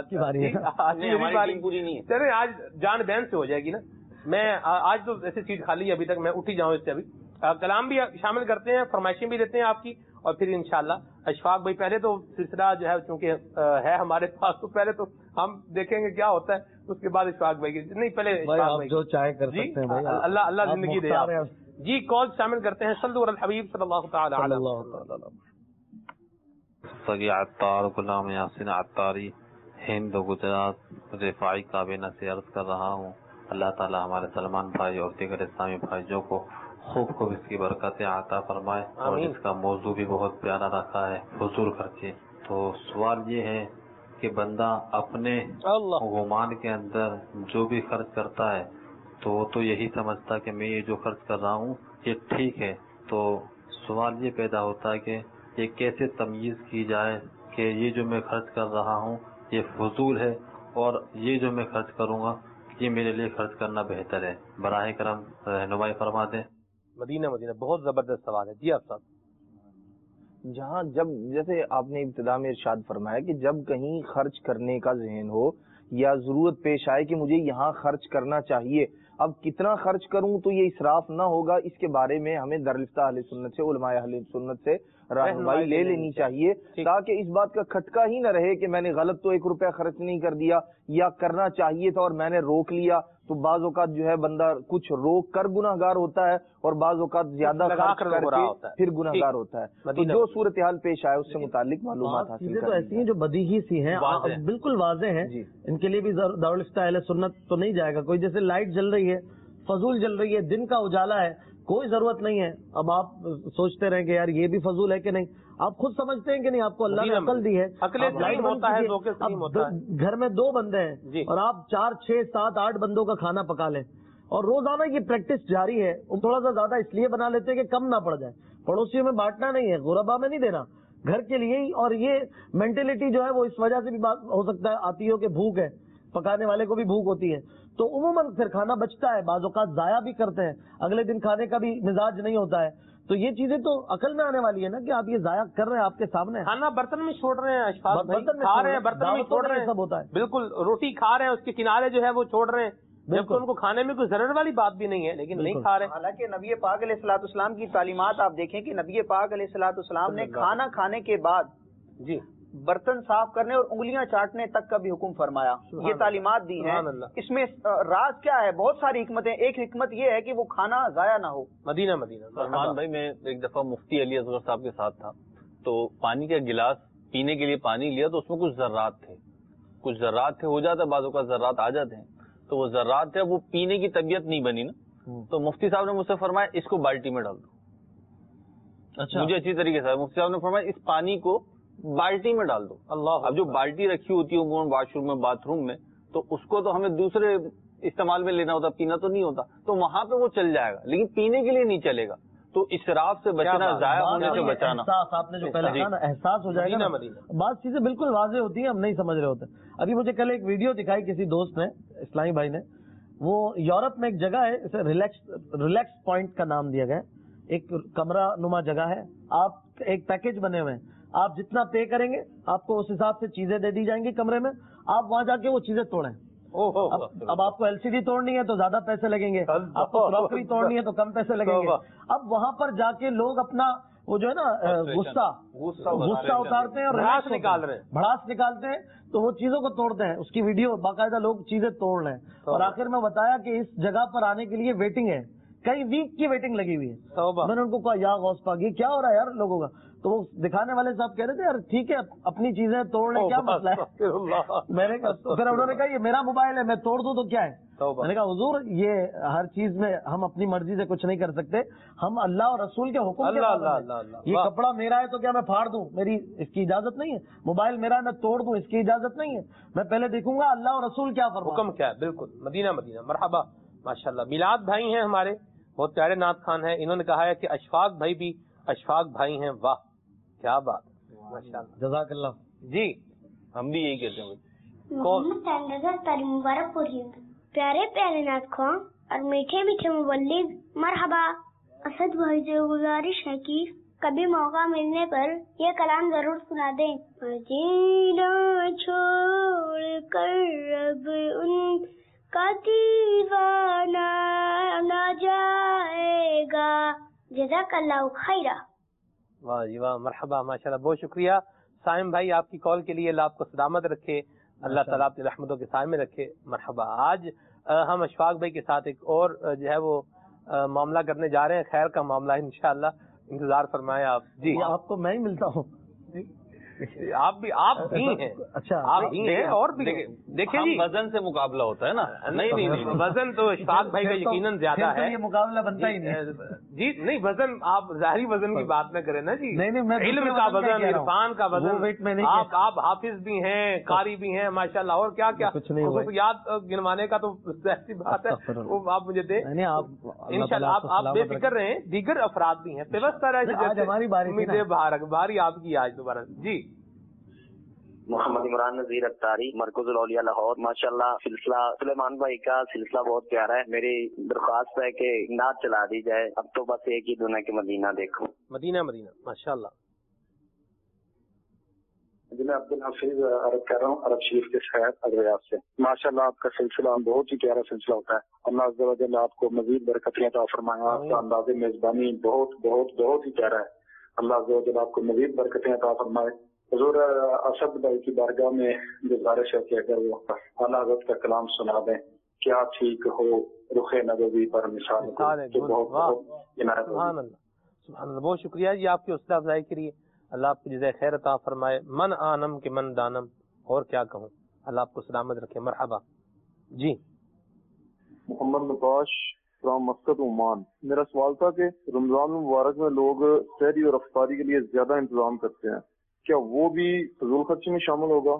چلے آج جان بہن سے ہو جائے گی نا. میں آج تو ایسی سیٹ خالی ہے ابھی تک, میں اٹھ ہی جاؤں اس سے. ابھی کلام بھی شامل کرتے ہیں, فرمائشیں بھی دیتے ہیں آپ کی, اور پھر انشاءاللہ اشفاق بھائی پہلے تو سلسلہ جو ہے چونکہ ہے ہمارے پاس تو پہلے تو ہم دیکھیں گے کیا ہوتا ہے, اس کے بعد اشفاق بھائی کی نہیں پہلے جو چاہے کر سکتے ہیں بھائی, اللہ اللہ زندگی دے آپ. جی کال شامل کرتے ہیں. صلو علی الحبیب صلی اللہ تعالی علیہ وسلم. سگی عطار غلام یاسین عطاری, ہند گجرات رفاعی کابینہ سے عرض کر رہا ہوں. اللہ تعالی ہمارے سلمان بھائی اور دیگر اسلامی بھائیوں کو خوب خوب اس کی برکتیں عطا فرمائے. اور اس کا موضوع بھی بہت پیارا رکھا ہے, فضول خرچے. تو سوال یہ ہے کہ بندہ اپنے گمان کے اندر جو بھی خرچ کرتا ہے تو وہ تو یہی سمجھتا کہ میں یہ جو خرچ کر رہا ہوں یہ ٹھیک ہے. تو سوال یہ پیدا ہوتا ہے کہ یہ کیسے تمیز کی جائے کہ یہ جو میں خرچ کر رہا ہوں یہ فضول ہے اور یہ جو میں خرچ کروں گا یہ میرے لیے خرچ کرنا بہتر ہے. براہ کرم رہنمائی فرما دیں. مدینہ مدینہ بہت زبردست سوال ہے. جی آپ صاحب. جہاں جب جیسے آپ نے ابتدا میں ارشاد فرمایا کہ جب کہیں خرچ کرنے کا ذہن ہو یا ضرورت پیش آئے کہ مجھے یہاں خرچ کرنا چاہیے, اب کتنا خرچ کروں تو یہ اسراف نہ ہوگا, اس کے بارے میں ہمیں دارالفتہ اہل سنت سے, علماء اہل سنت سے رہنمائی لے لینی چاہیے, تاکہ اس بات کا کھٹکا ہی نہ رہے کہ میں نے غلط تو ایک روپیہ خرچ نہیں کر دیا یا کرنا چاہیے تھا اور میں نے روک لیا. تو بعض اوقات جو ہے بندہ کچھ روک کر گناہ گار ہوتا ہے اور بعض اوقات زیادہ خرچ کر کے پھر گناہ گار ہوتا ہے. تو جو صورتحال پیش آئے اس سے متعلق معلومات حاصل چیزیں تو ایسی ہیں جو بدیہی سی ہیں, بالکل واضح ہیں, ان کے لیے بھی دارالفتہ اہل سنت تو نہیں جائے گا کوئی. جیسے لائٹ جل رہی ہے فضول جل رہی ہے، دن کا اجالا ہے، کوئی ضرورت نہیں ہے اب آپ سوچتے رہیں کہ یار یہ بھی فضول ہے کہ نہیں. آپ خود سمجھتے ہیں کہ نہیں آپ کو اللہ نے عقل دی ہے، گھر میں دو بندے ہیں اور آپ چار چھ سات آٹھ بندوں کا کھانا پکا لیں اور روزانہ یہ پریکٹس جاری ہے. تھوڑا سا زیادہ اس لیے بنا لیتے ہیں کہ کم نہ پڑ جائے. پڑوسیوں میں بانٹنا نہیں ہے، غربا میں نہیں دینا، گھر کے لیے ہی. اور یہ مینٹلٹی جو ہے وہ اس وجہ سے بھی بات ہو سکتا ہے آتی ہو کہ بھوک ہے، پکانے والے کو بھی بھوک ہوتی ہے تو عموماً پھر کھانا بچتا ہے، بعض اوقات ضائع بھی کرتے ہیں، اگلے دن کھانے کا بھی مزاج نہیں ہوتا ہے. تو یہ چیزیں تو عقل میں آنے والی ہے نا کہ آپ یہ ضائع کر رہے ہیں، آپ کے سامنے کھانا برتن میں چھوڑ رہے ہیں، اشفاق بھائی برتن میں کھا رہے ہیں، برتن میں چھوڑ رہے ہیں، سب ہوتا ہے. بالکل روٹی کھا رہے ہیں اس کے کنارے جو ہے وہ چھوڑ رہے ہیں، جبکہ ان کو کھانے میں کوئی ضرورت والی بات بھی نہیں ہے لیکن نہیں کھا رہے. حالانکہ نبی پاک علیہ الصلوۃ والسلام کی تعلیمات آپ دیکھیں کہ نبی پاک علیہ الصلوۃ والسلام نے کھانا کھانے کے بعد جی برتن صاف کرنے اور انگلیاں چاٹنے تک کا بھی حکم فرمایا. یہ تعلیمات دی ہیں. اس میں راز کیا ہے؟ بہت ساری حکمتیں. ایک حکمت یہ ہے کہ وہ کھانا ضائع نہ ہو. مدینہ مدینہ فرمان بھائی میں ایک دفعہ مفتی علی اصغر صاحب کے ساتھ تھا تو پانی کا گلاس پینے کے لیے پانی لیا تو اس میں کچھ ذرات تھے کچھ ذرات تھے ہو جاتا ہے بعضوں کا ذرات آ جاتے ہیں تو وہ ذرات تھے وہ پینے کی طبیعت نہیں بنی نا تو مفتی صاحب نے مجھ سے فرمایا اس کو بالٹی میں ڈال دو. اچھا مجھے اچھی طریقے سے مفتی صاحب نے فرمایا اس پانی کو بالٹی میں ڈال دو. اللہ اب جو بالٹی رکھی ہوتی ہے واش روم میں باتھ روم میں تو اس کو تو ہمیں دوسرے استعمال میں لینا ہوتا پینا تو نہیں ہوتا تو وہاں پہ وہ چل جائے گا لیکن پینے کے لیے نہیں چلے گا. تو اسراف سے بچنا ضائع ہونے سے بچانا. احساس آپ نے جو پہلے کہا نا احساس ہو جائے گا. بعض چیزیں بالکل واضح ہوتی ہیں ہم نہیں سمجھ رہے ہوتے. ابھی مجھے کل ایک ویڈیو دکھائی کسی دوست نے اسلامی بھائی نے وہ یورپ میں ایک جگہ ہے اسے ریلیکس ریلیکس پوائنٹ کا نام دیا گیا ایک کمرہ نما جگہ ہے. آپ ایک پیکج بنے ہوئے ہیں آپ جتنا پے کریں گے آپ کو اس حساب سے چیزیں دے دی جائیں گی کمرے میں. آپ وہاں جا کے وہ چیزیں توڑیں. اب, اب آپ کو ایل سی ڈی توڑنی ہے تو زیادہ پیسے لگیں گے, آپ کو کراکری توڑنی ہے تو کم پیسے لگیں گے. اب وہاں پر جا کے لوگ اپنا وہ جو ہے نا غصہ غصہ اتارتے ہیں اور بھڑاس نکال رہے ہیں بھڑاس نکالتے ہیں تو وہ چیزوں کو توڑتے ہیں. اس کی ویڈیو باقاعدہ لوگ چیزیں توڑ رہے ہیں. اور آخر میں بتایا کہ اس جگہ پر آنے کے لیے ویٹنگ ہے, کئی ویک کی ویٹنگ لگی ہوئی ہے. میں نے ان کو کہا یا غوث پاک یہ کیا ہو رہا ہے یار لوگوں کا. تو وہ دکھانے والے صاحب کہہ رہے تھے یار ٹھیک ہے اپنی چیزیں توڑ لیں کیا مسئلہ ہے. میں نے کہا پھر انہوں نے کہا یہ میرا موبائل ہے میں توڑ دوں تو کیا ہے. میں نے کہا حضور یہ ہر چیز میں ہم اپنی مرضی سے کچھ نہیں کر سکتے, ہم اللہ اور رسول کے حکم کے پابند. یہ کپڑا میرا ہے تو کیا میں پھاڑ دوں, میری اس کی اجازت نہیں ہے. موبائل میرا ہے میں توڑ دوں اس کی اجازت نہیں ہے. میں پہلے دیکھوں گا اللہ اور رسول کیا فرماتے ہیں, حکم کیا ہے. بالکل مدینہ مدینہ مرحبا ماشاء اللہ. میلاد بھائی ہیں ہمارے بہت پیارے نعت خان ہیں, انہوں نے کہا ہے کہ اشفاق بھائی بھی اشفاق بھائی ہیں. واہ کیا بات ماشاء اللہ جزاک اللہ. جی ہم بھی یہی کہتے ہیں. مبارک پوری پیارے پیارے نعت خواں اور میٹھے میٹھے مبلغ مرحبا. اسد بھائی سے گزارش ہے کہ کبھی موقع ملنے پر یہ کلام ضرور سنا دیں. مدینہ چھوڑ کر اب ان کا دیوانہ نہ جائے گا. جزاک اللہ خیرہ. واہ جی واہ مرحبا ماشاء اللہ بہت شکریہ سائم بھائی آپ کی کال کے لیے. اللہ آپ کو سلامت رکھے, اللہ تعالیٰ اپنی رحمتوں کے سائے میں رکھے. مرحبا. آج ہم اشفاق بھائی کے ساتھ ایک اور جو ہے وہ معاملہ کرنے جا رہے ہیں, خیر کا معاملہ ہے انشاءاللہ, انتظار فرمائیں آپ. جی آپ کو میں ہی ملتا ہوں. آپ بھی آپ بھی ہیں. اچھا آپ بھی ہیں اور بھی دیکھیں جی وزن سے مقابلہ ہوتا ہے نا. نہیں نہیں وزن تو اشفاق بھائی کا یقیناً زیادہ ہے. یہ مقابلہ بنتا ہی نہیں جی. نہیں وزن آپ ظاہری وزن کی بات نہ کریں نا جی. نہیں نہیں علم کا وزن, عرفان کا وزن, آپ آپ حافظ بھی ہیں, قاری بھی ہیں ماشاء اللہ, اور کیا کیا یاد گنوانے کا تو ایسی بات ہے وہ آپ مجھے دیں انشاء اللہ. آپ بے فکر رہیں, دیگر افراد بھی ہیں پیوستہ رہے. باری آپ کی آج دوبارہ. جی محمد عمران نذیر اتاری مرکز الاولیاء لاہور. ماشاءاللہ سلسلہ سلیمان بھائی کا سلسلہ بہت پیارا ہے. میری درخواست ہے کہ نعت چلا دی جائے. اب تو بس ایک ہی دن ہے کہ مدینہ دیکھوں. مدینہ مدینہ ماشاءاللہ. جی میں عبد الحفیظ عرب کہہ رہا ہوں, عرب شریف کے شہر ادریاب سے. ماشاءاللہ آپ کا سلسلہ بہت ہی پیارا سلسلہ ہوتا ہے. اللہ عز و جل آپ کو مزید برکتیں عطا فرمائے. آپ کا انداز میزبانی بہت بہت بہت ہی پیارا ہے. اللہ عز و جل آپ کو مزید برکتیں عطا فرمائے. حضور اسد بھائی کی بارگاہ میں گزارش ہے کہ اگر وہ اعلیٰ حضرت کا کلام سنا دیں کیا ٹھیک ہو رخ نبوی پر مثال کو. سبحان اللہ سبحان اللہ. بہت شکریہ جی آپ کی حوصلہ افزائی کے لیے. اللہ آپ کو جزائے خیر عطا فرمائے. من آنم کے من دانم, اور کیا کہوں. اللہ آپ کو سلامت رکھے. مرحبا. جی محمد نقاش فرام مسقط عمان. میرا سوال تھا کہ رمضان مبارک میں لوگ سحری اور افطاری کے لیے زیادہ انتظام کرتے ہیں، کیا وہ بھی فضول خرچی میں شامل ہوگا؟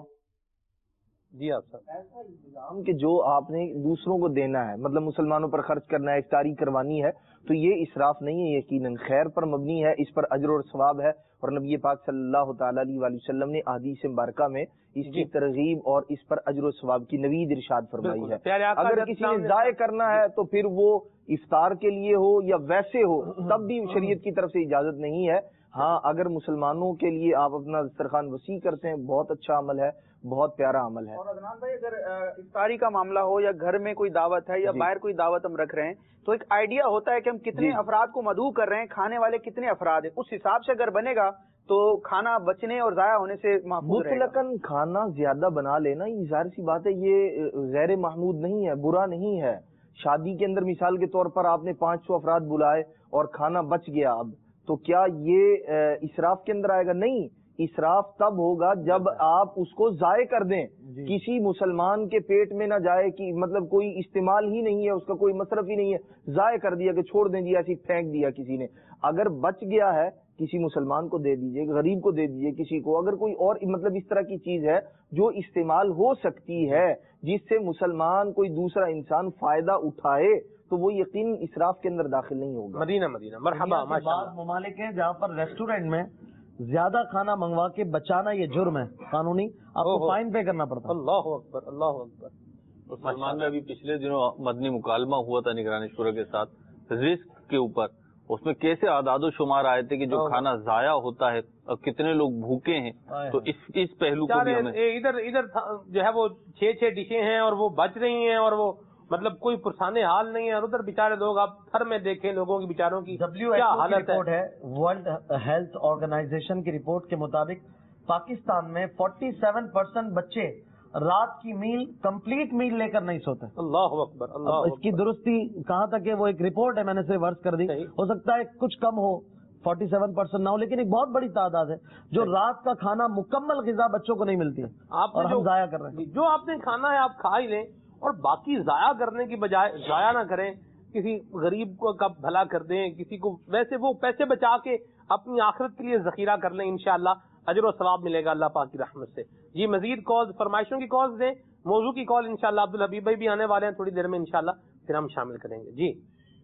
جی آپ صاحب، ایسا انتظام کہ جو آپ نے دوسروں کو دینا ہے، مطلب مسلمانوں پر خرچ کرنا ہے، افطاری کروانی ہے، تو یہ اسراف نہیں ہے، یقیناً خیر پر مبنی ہے، اس پر اجر اور ثواب ہے. اور نبی پاک صلی اللہ تعالیٰ علیہ وآلہ وسلم نے احادیث مبارکہ میں اس کی ترغیب اور اس پر اجر و ثواب کی نوید ارشاد فرمائی ہے. اگر کسی نے ضائع کرنا ہے تو پھر وہ افطار کے لیے ہو یا ویسے ہو، تب بھی شریعت کی طرف سے اجازت نہیں ہے. ہاں، اگر مسلمانوں کے لیے آپ اپنا دسترخوان وسیع کرتے ہیں، بہت اچھا عمل ہے، بہت پیارا عمل ہے. اور عدنان بھائی، اگر افطاری کا معاملہ ہو یا گھر میں کوئی دعوت ہے یا باہر کوئی دعوت ہم رکھ رہے ہیں، تو ایک آئیڈیا ہوتا ہے کہ ہم کتنے افراد کو مدعو کر رہے ہیں، کھانے والے کتنے افراد ہیں، اس حساب سے اگر بنے گا تو کھانا بچنے اور ضائع ہونے سے محفوظ رہے گا. مطلقاً کھانا زیادہ بنا لینا یہ ظاہر سی بات ہے، یہ غیر محمود نہیں ہے، برا نہیں ہے. شادی کے اندر مثال کے طور پر آپ نے پانچ سو افراد بلائے اور کھانا بچ گیا، اب تو کیا یہ اسراف کے اندر آئے گا؟ نہیں، اسراف تب ہوگا جب آپ اس کو ضائع کر دیں. کسی مسلمان کے پیٹ میں نہ جائے کہ مطلب کوئی استعمال ہی نہیں ہے، اس کا کوئی مصرف ہی نہیں ہے، ضائع کر دیا کہ چھوڑ دیں جی، ایسی پھینک دیا کسی نے. اگر بچ گیا ہے کسی مسلمان کو دے دیجئے، غریب کو دے دیجئے، کسی کو. اگر کوئی اور مطلب اس طرح کی چیز ہے جو استعمال ہو سکتی ہے، جس سے مسلمان کوئی دوسرا انسان فائدہ اٹھائے، تو وہ یقین اسراف کے اندر داخل نہیں ہوگا. مدینہ مدینہ مرحبا. بعض ممالک ہیں جہاں پر ریسٹورینٹ میں زیادہ کھانا منگوا کے بچانا یہ جرم ہے قانونی، آپ کو فائن پے کرنا پڑتا ہے. اللہ اکبر، اللہ اکبر. سلمان میں ابھی پچھلے دنوں مدنی مکالمہ ہوا تھا نگرانی شورا کے ساتھ رزق کے اوپر. اس میں کیسے اعداد و شمار آئے تھے کہ جو کھانا ضائع ہوتا ہے اور کتنے لوگ بھوکے ہیں. تو اس اس پہلو کو بھی ہمیں ادھر ادھر جو ہے وہ چھ چھ ڈشیں ہیں اور وہ بچ رہی ہیں اور وہ مطلب کوئی پرسانے حال نہیں ہے، اور ادھر بیچارے لوگ آپ تھر میں دیکھیں لوگوں کی بیچاروں کی کیا حالت ہے. ورلڈ ہیلتھ آرگنائزیشن کی رپورٹ کے مطابق پاکستان میں فورٹی سیون پرسینٹ بچے رات کی میل کمپلیٹ میل لے کر نہیں سوتے. اللہ اکبر، اللہ. اس کی درستی کہاں تک ہے وہ ایک رپورٹ ہے، میں نے صرف ورز کر دی، ہو سکتا ہے کچھ کم ہو، فورٹی سیون پرسینٹ نہ ہو، لیکن ایک بہت بڑی تعداد ہے جو رات کا کھانا مکمل غذا بچوں کو نہیں ملتی ہے اور ہم ضائع کر رہے ہیں. جو آپ نے کھانا ہے آپ کھا ہی لیں، اور باقی ضائع کرنے کی بجائے ضائع نہ کریں. کسی غریب کو کب بھلا کر دیں، کسی کو ویسے وہ پیسے بچا کے اپنی آخرت کے لیے ذخیرہ کر لیں، انشاءاللہ اجر و ثواب ملے گا اللہ پاک کی رحمت سے. جی مزید کال، فرمائشوں کی کالز دیں، موضوع کی کال انشاءاللہ عبدالحبیب بھائی بھی آنے والے ہیں تھوڑی دیر میں انشاءاللہ، پھر ہم شامل کریں گے. جی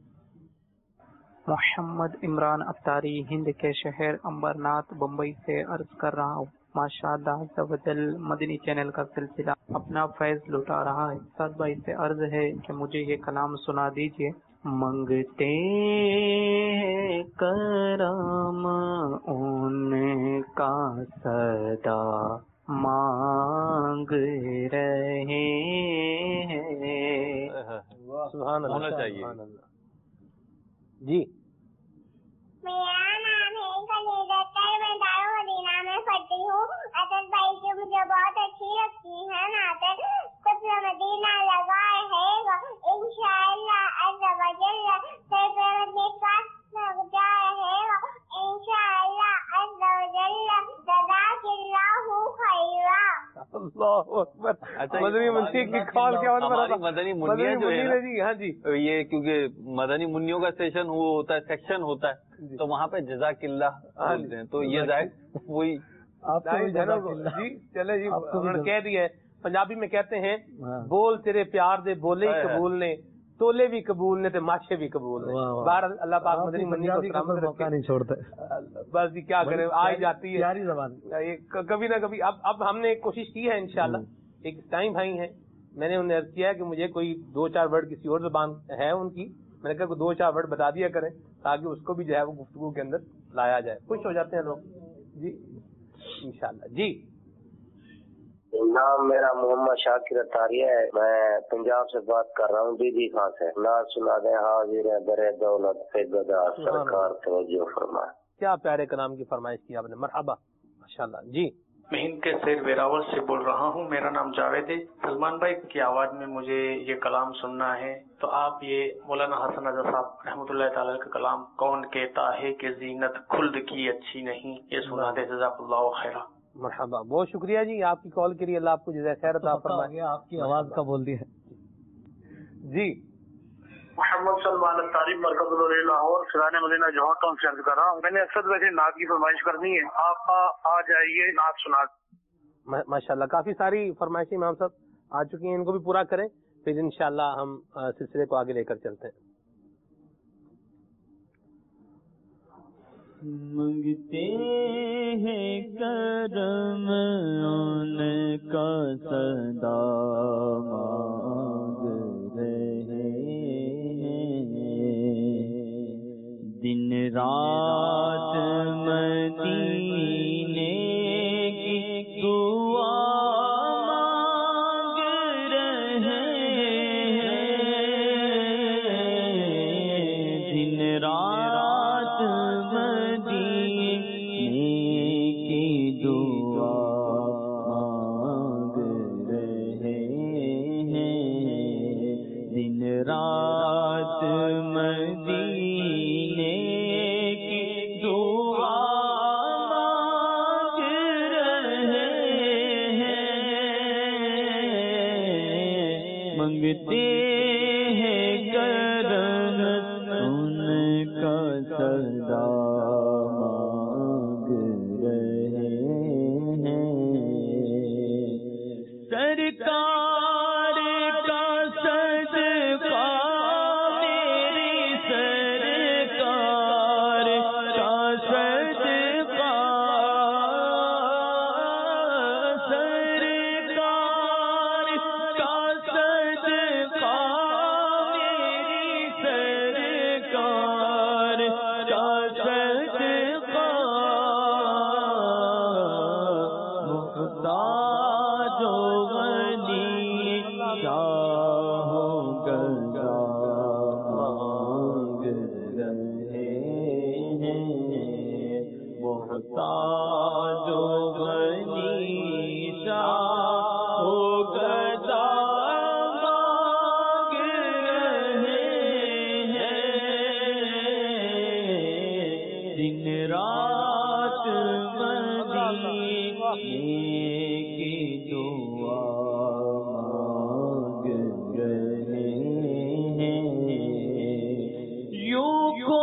محمد عمران اتاری ہند کے شہر امبرناتھ بمبئی سے عرض کر رہا ہوں. ماشاء اللہ عز و جل مدنی چینل کا سلسلہ اپنا فیض لٹا رہا ہے. سعد بھائی سے عرض ہے کہ مجھے یہ کلام سنا دیجیے. منگتے کرم ان کا صدا مانگ رہے ہیں. سبحان اللہ، ہونا چاہیے. جی میرا نام ہے خلیل اختر، میں دارالمدینہ میں پڑھتی ہوں. اسد بھائی کی مجھے بہت اچھی لگتی ہے نعتیں. کچھ مدینہ لگا ہے گا انشاءاللہ عز و جل، سے پہ پاس جا رہے گا انشاءاللہ عز و جل. جزاک اللہ خیرا. اللہ اکبر. مدنی منی کی کال کیا ہماری مدنی منیا جو ہے جی ہاں جی یہ کیونکہ مدنی منیوں کا سیشن وہ ہوتا ہے، سیکشن ہوتا ہے، تو وہاں پہ جزاک اللہ بولتے ہیں. تو یہ ظاہر وہی جی چلے جی انہوں نے کہہ دیا ہے. پنجابی میں کہتے ہیں بول تیرے پیار دے بولے ہی قبول نے، تولے بھی قبول نے تے ماشے بھی قبول نے. باہر اللہ پاک مدنی منی کو سلامت موقع نہیں چھوڑتے. بس جی کیا کرے، آ ہی جاتی ہے پیاری زبان کبھی نہ کبھی. اب اب ہم نے کوشش کی ہے انشاءاللہ. ایک ٹائم بھائی ہیں، میں نے انہیں عرض کیا کہ مجھے کوئی دو چار ورڈ کسی اور زبان ہے ان کی، میں نے کہا دو چار ورڈ بتا دیا کریں تاکہ اس کو بھی جو ہے وہ گفتگو کے اندر لایا جائے. خوش ہو جاتے ہیں لوگ. جی انشاءاللہ. جی نام میرا محمد شاکر اتاری ہے، میں پنجاب سے بات کر رہا ہوں، بی بی خان سے. نعت سنا دیں حاضر در دولت سے گدا سرکار توجہ فرمائے. کیا پیارے کلام کی فرمائش کی آپ نے، مرحبا ماشاءاللہ. جی میں ہند کے شہر ویراول سے بول رہا ہوں، میرا نام جاوید ہے. سلمان بھائی کی آواز میں مجھے یہ کلام سننا ہے، تو آپ یہ مولانا حسن رضا صاحب رحمۃ اللہ تعالی کا کلام کون کہتا ہے کہ زینت خلد کی اچھی نہیں، یہ سنا دے. جزاک اللہ خیرہ. مرحبا، بہت شکریہ جی آپ کی کال کے لیے. اللہ آپ کو جزائے خیر عطا فرمائے. آپ کی آواز کا بول دی ہے. جی محمد मोहम्मद सलमान अत्तारी मरकज़ लाहौर फिरान मदीना जौहर टाउन से अर्ज कर रहा हूँ। मैंने अक्सर वैसे नात की फरमाइश करनी है, आप आ, आ जाइए नात सुना। माशाल्लाह काफी सारी फरमाइशें इमाम साहब आ चुकी हैं, इनको भी पूरा करें, फिर इंशाल्लाह हम सिलसिले को आगे लेकर चलते हैं। मंगते हैं करम उनका सदा मांग रहे हैं, दिन रात मदीने की दुआ मांग रहे हैं, दिन रात रात मदीने की दुआ मांग रहे हैं, मंगते हैं करम उनका सदा मांग रहे हैं, सरकार का सदका मेरी सरकार का सदका, सरकार का सदका मेरी सरकार का सदका, मुहताजो जो गनीशा हो गदा मांग रहे हैं, दिन रात मदीने की दुआ मांग रहे हैं, यूं को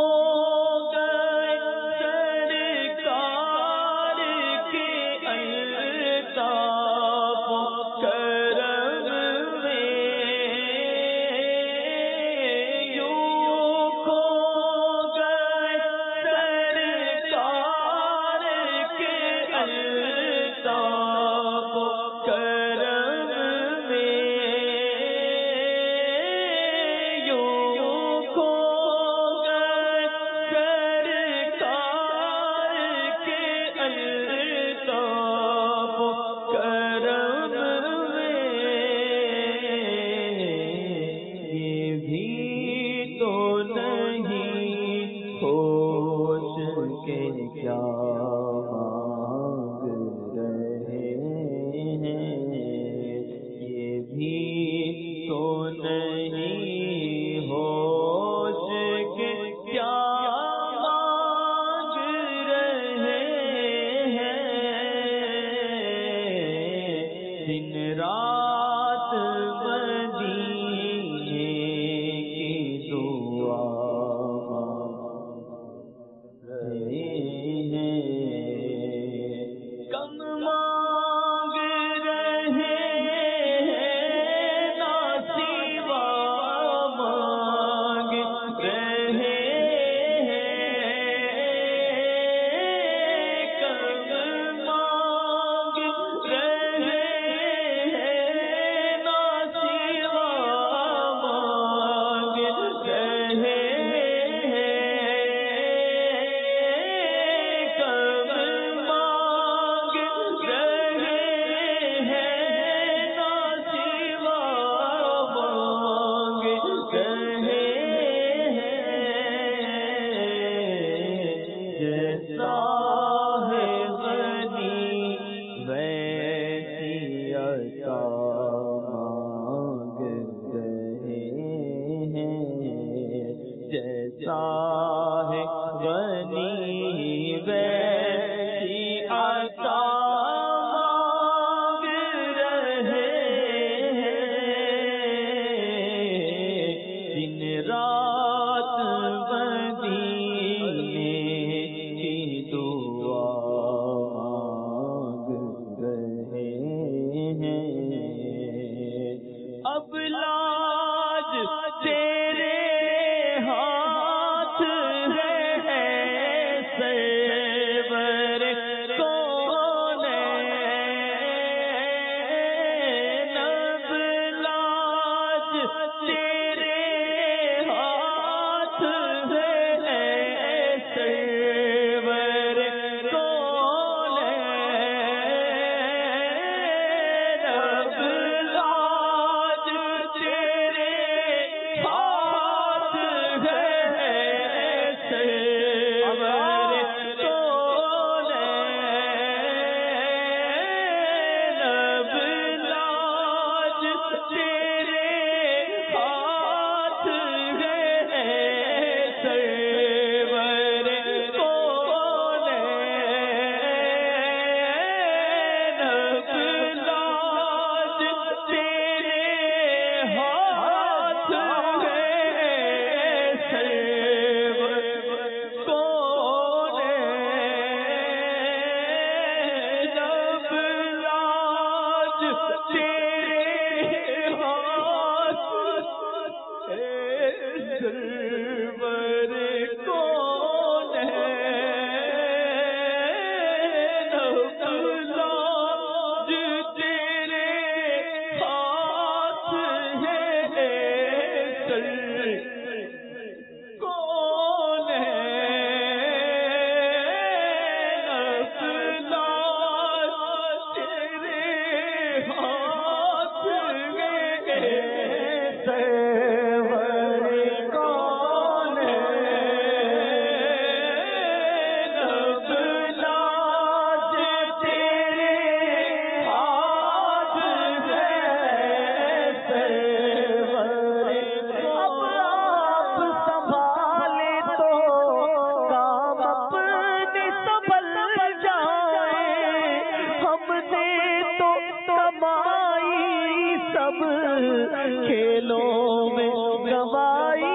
کھیلوں میں گوائی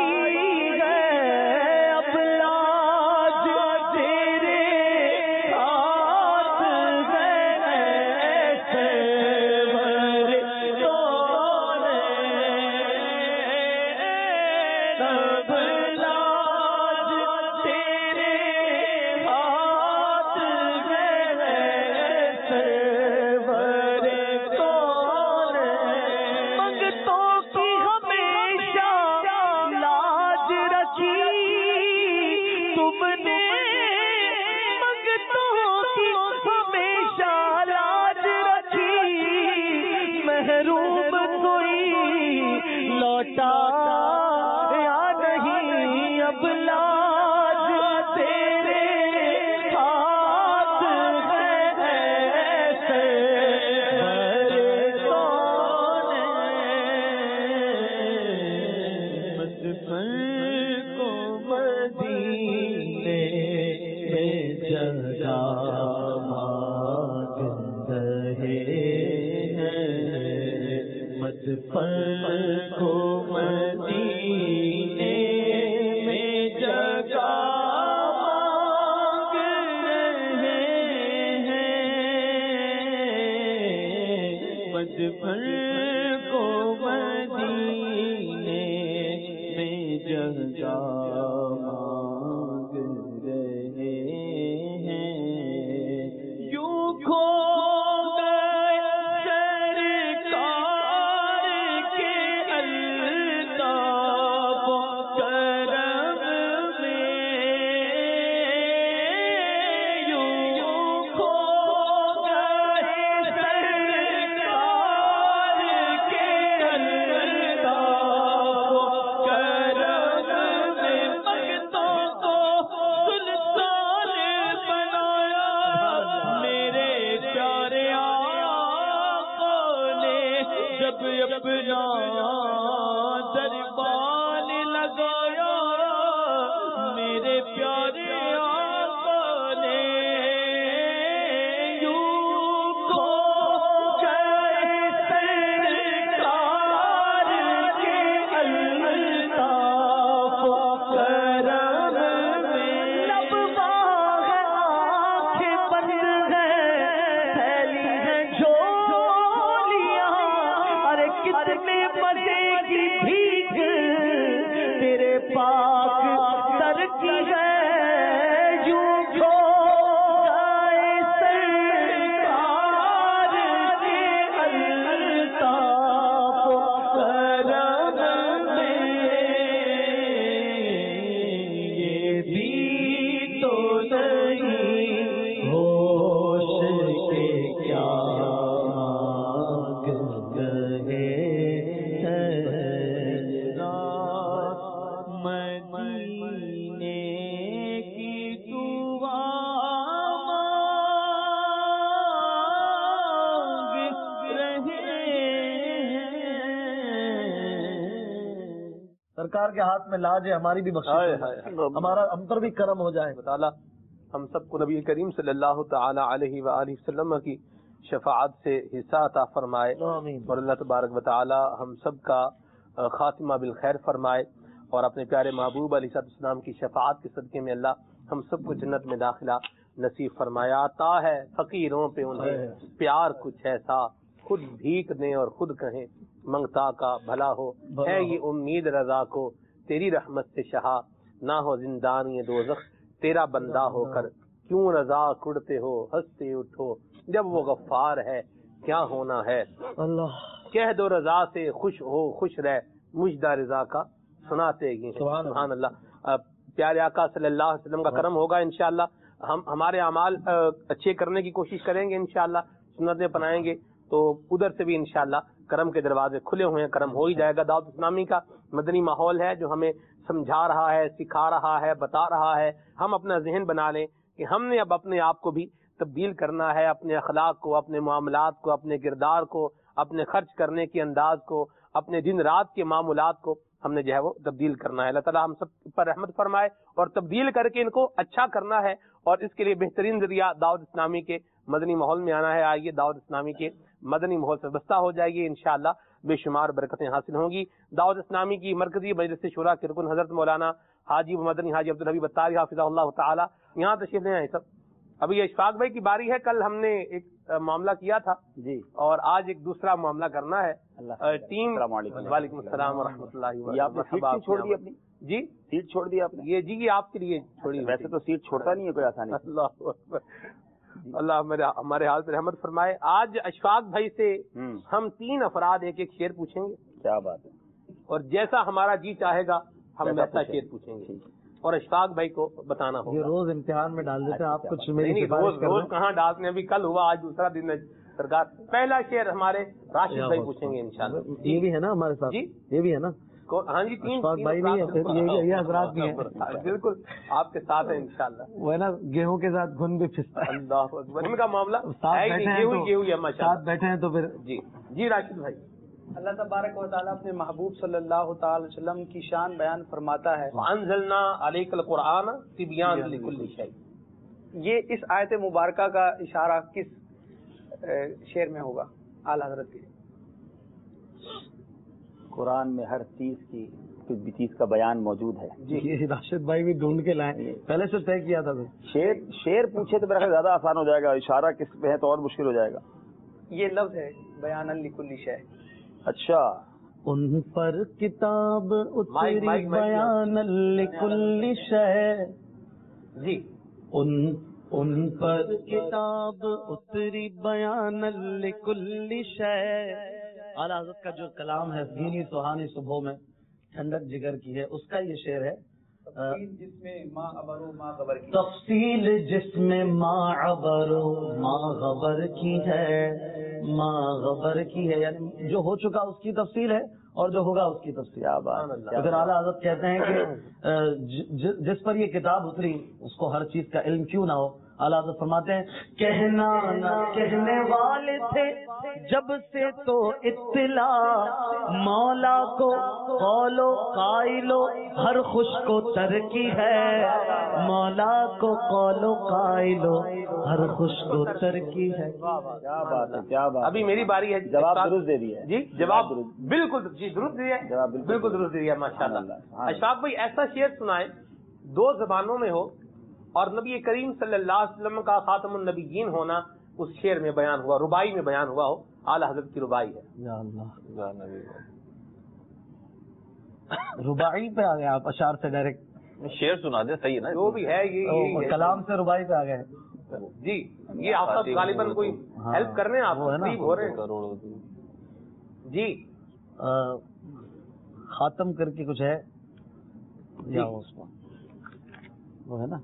سرکار کے ہاتھ میں لاج ہے، ہماری بھی بخشش، ہمارا ہم پر بھی کرم ہو جائے تعالیٰ ہم سب کو نبی کریم صلی اللہ تعالی علیہ وآلہ وسلم کی شفاعت سے حصہ عطا فرمائے، اور اللہ تبارک و تعالی ہم سب کا خاتمہ بالخیر فرمائے، اور اپنے پیارے محبوب علیہ السلام کی شفاعت کے صدقے میں اللہ ہم سب کو جنت میں داخلہ نصیب فرمایا۔ عطا ہے فقیروں پہ انہیں پیار کچھ ایسا، خود بھیک دیں اور خود کہیں منگتا کا بھلا ہو، ہے یہ امید رضا کو تیری رحمت سے شہا، نہ ہو زندانی دوزخ تیرا بندہ ہو کر، کیوں رضا کڑتے ہو ہنستے اٹھو، جب وہ غفار ہے کیا ہونا ہے، اللہ کہہ دو رضا سے خوش ہو خوش رہ، مجدہ رضا کا سناتے گی، سبحان اللہ۔ پیارے آقا صلی اللہ علیہ وسلم کا کرم ہوگا انشاءاللہ، ہم ہمارے اعمال اچھے کرنے کی کوشش کریں گے انشاءاللہ، سنتیں اپنائیں گے تو ادھر سے بھی انشاءاللہ کرم کے دروازے کھلے ہوئے ہیں، کرم ہو ہی جائے گا۔ دعوت اسلامی کا مدنی ماحول ہے جو ہمیں سمجھا رہا ہے، سکھا رہا ہے، بتا رہا ہے۔ ہم اپنا ذہن بنا لیں کہ ہم نے اب اپنے آپ کو بھی تبدیل کرنا ہے، اپنے اخلاق کو، اپنے معاملات کو، اپنے کردار کو، اپنے خرچ کرنے کے انداز کو، اپنے دن رات کے معمولات کو ہم نے جو ہے وہ تبدیل کرنا ہے۔ اللہ تعالیٰ ہم سب پر رحمت فرمائے اور تبدیل کر کے ان کو اچھا کرنا ہے، اور اس کے لیے بہترین ذریعہ دعوت اسلامی کے مدنی ماحول میں آنا ہے۔ آئیے دعوت اسلامی کے مدنی ماحول سے وابستہ ہو جائیے انشاءاللہ۔ بے شمار برکتیں حاصل ہوں گی. دعوت اسلامی کی مرکزی مجلس شورا کے رکن حضرت مولانا حاجی مدنی حاجی عبدالحبیب اتاری حافظہ اللہ تعالی یہاں تشریف لے آئے سب. ابھی اشفاق بھائی کی باری ہے. کل ہم نے ایک معاملہ کیا تھا جی اور آج ایک دوسرا معاملہ کرنا ہے. ٹیم وعلیکم السلام ورحمۃ اللہ. سیٹ چھوڑ دی اپنی جی سیٹ چھوڑ دی آپ نے؟ یہ جی آپ کے لیے چھوڑی. ویسے تو سیٹ چھوڑتا نہیں ہے کوئی آسانی. اللہ اللہ ہمارے حال پہ رحمت فرمائے. آج اشفاق بھائی سے ہم تین افراد ایک ایک شعر پوچھیں گے. کیا بات ہے. اور جیسا ہمارا جی چاہے گا ہم ویسا شعر پوچھیں گے اور اشفاق بھائی کو بتانا ہوگا. یہ روز امتحان میں ڈال دیتے ہیں آپ کچھ نہیں, روز روز کہاں ڈالتے ہیں. ابھی کل ہوا, آج دوسرا دن ہے سرکار. پہلا شعر ہمارے راشد بھائی پوچھیں گے انشاءاللہ. یہ بھی ہے نا ہمارے ساتھ جی, یہ بھی ہے نا. ہاں جی تین بھائی بھی یہ حضرات بھی ہیں. بالکل آپ کے ساتھ ہیں انشاءاللہ. وہ ہے نا گیہوں کے ساتھ گھن بھی پھستا ہے. اللہ اکبر. ان کا معاملہ ساتھ بیٹھے ہیں تو پھر جی جی راشد بھائی. اللہ تبارک و تعالیٰ اپنے محبوب صلی اللہ تعالی وسلم کی شان بیان فرماتا ہے وَأَنزَلْنَا عَلَيْكَ الْقُرْآنَ تِبْيَانًا لِكُلِّ شَيْءٍ. یہ اس آیت مبارکہ کا اشارہ کس شعر میں ہوگا اعلیٰ حضرت کے؟ قرآن میں ہر چیز کی کسی چیز کا بیان موجود ہے. جی راشد بھائی بھی ڈھونڈ کے لائے, پہلے سے طے کیا تھا. شعر شعر پوچھے تو میرا خیال زیادہ آسان ہو جائے گا, اشارہ کس پہ ہے تو اور مشکل ہو جائے گا. یہ لفظ ہے بیان لکل شے. اچھا. ان پر کتاب اتری بیان لکل شے. جی ان ان پر کتاب اتری بیان لکل شے. اعلیٰ حضرت کا جو کلام ہے گینی سہانی صبحوں میں ٹھنڈک جگر کی ہے, اس کا یہ شعر ہے. جس میں ما عبر و ما غبر کی تفصیل جس میں ما عبر و ما غبر کی ہے, ما غبر کی ہے یعنی جو ہو چکا اس کی تفصیل ہے اور جو ہوگا اس کی تفصیل. اگر اعلیٰ حضرت کہتے ہیں کہ جس پر یہ کتاب اتری اس کو ہر چیز کا علم کیوں نہ ہو, اعلیٰ حضرت فرماتے ہیں کہنا نہ کہنے والے تھے جب سے تو اطلاع مولا کو قولو قائلو ہر خوش کو ترکی ہے. مولا کو قولو قائلو ہر خوش کو ترکی ہے. کیا بات ہے, کیا بات. ابھی میری باری ہے. جواب درست دے دیا جی, جواب بالکل جی درست دیا, بالکل درست دیا ماشاءاللہ. اشفاق بھائی ایسا شعر سنائے دو زبانوں میں ہو اور نبی کریم صلی اللہ علیہ وسلم کا خاتم النبیین ہونا اس شعر میں بیان ہوا, ربائی میں بیان ہوا ہو. اعلیٰ حضرت کی ربائی ہے. یا اللہ, ربائی پہ آ گئے آپ, اشعار سے ڈائریکٹ شعر سنا دے. صحیح ہے نا, جو بھی ہے یہ کلام سے ربائی پہ آ گئے. جی یہ آپ سب غالباً کوئی ہیلپ کرنے آپ قریب ہو رہے ہیں. جی خاتم کر کے کچھ ہے یا اس کو وہ ہے نا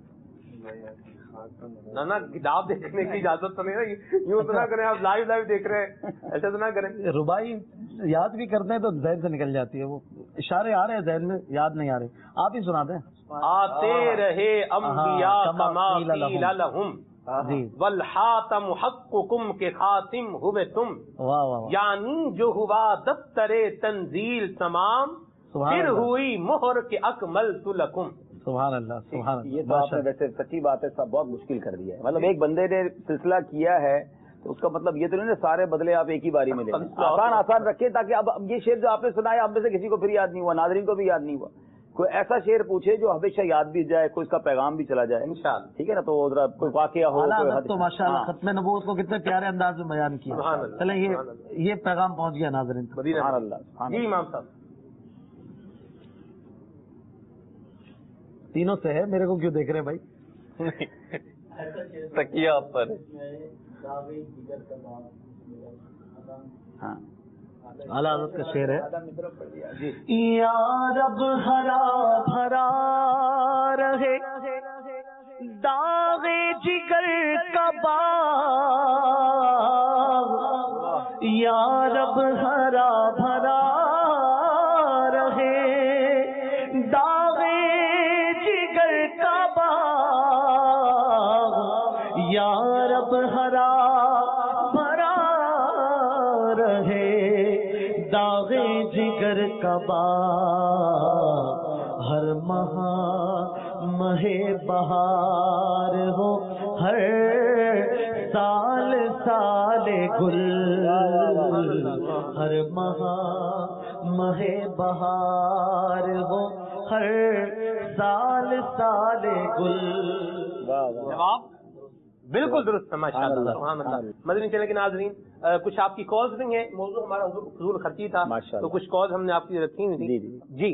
نہ کتاب دیکھنے کی اجازت تو نہیں ہے, یوں تو نہ کریں آپ لائیو لائیو دیکھ رہے ہیں, ایسا تو نہ کریں. ربائی یاد بھی کرتے ہیں تو ذہن سے نکل جاتی ہے, وہ اشارے آ رہے ہیں ذہن میں, یاد نہیں آ رہے. آپ ہی سنا دیں. آتے رہے انبیاء کما قیل لہم والحاتم حقکم کے خاتم ہوئے تم, یعنی جو ہوا دفتر تنزیل تمام پھر ہوئی مہر کے اکملت لکم. سبحان اللہ, سبحان اللہ. یہ تو آپ نے ویسے سچی بات ہے, سب بہت مشکل کر دیا ہے. مطلب ایک بندے نے سلسلہ کیا ہے تو اس کا مطلب یہ تو نہیں سارے بدلے آپ ایک ہی باری میں لیں. آسان آسان رکھے تاکہ اب یہ شعر جو آپ نے سنا ہے اب میں سے کسی کو پھر یاد نہیں ہوا, ناظرین کو بھی یاد نہیں ہوا. کوئی ایسا شعر پوچھے جو ہمیشہ یاد بھی جائے, کوئی اس کا پیغام بھی چلا جائے انشاءاللہ. ٹھیک ہے نا, تو ذرا کوئی واقعہ ہو. تو ماشاءاللہ ختم نبوت کو کتنے پیارے انداز میں بیان کیا. چلیں یہ یہ پیغام پہنچ گیا ناظرین. سبحان اللہ. جی امام صاحب تینوں سے ہے, میرے کو کیوں دیکھ رہے بھائی؟ تکیہ پر. ہاں اعلیٰ حضرت کا شعر ہے. یا رب ہرا بھرا رہے داغ جگر کا باغ, یا رب ہرا بھرا رہے داغ جگر کا باغ, یا رب ہرا بھرا رہے داغ جگر کا باغ, ہر مہا مہ بہار ہو ہر سال سال گل ہر مہا مہ بہار ہو ہر سال سال گل. جواب بالکل درست ہے ماشاءاللہ سبحان اللہ. مدنی چینل کے ناظرین کچھ آپ کی کالز بھی ہیں. موضوع ہمارا فضول خرچی تھا تو کچھ کالز ہم نے آپ کی رکھی ہوئی تھی. جی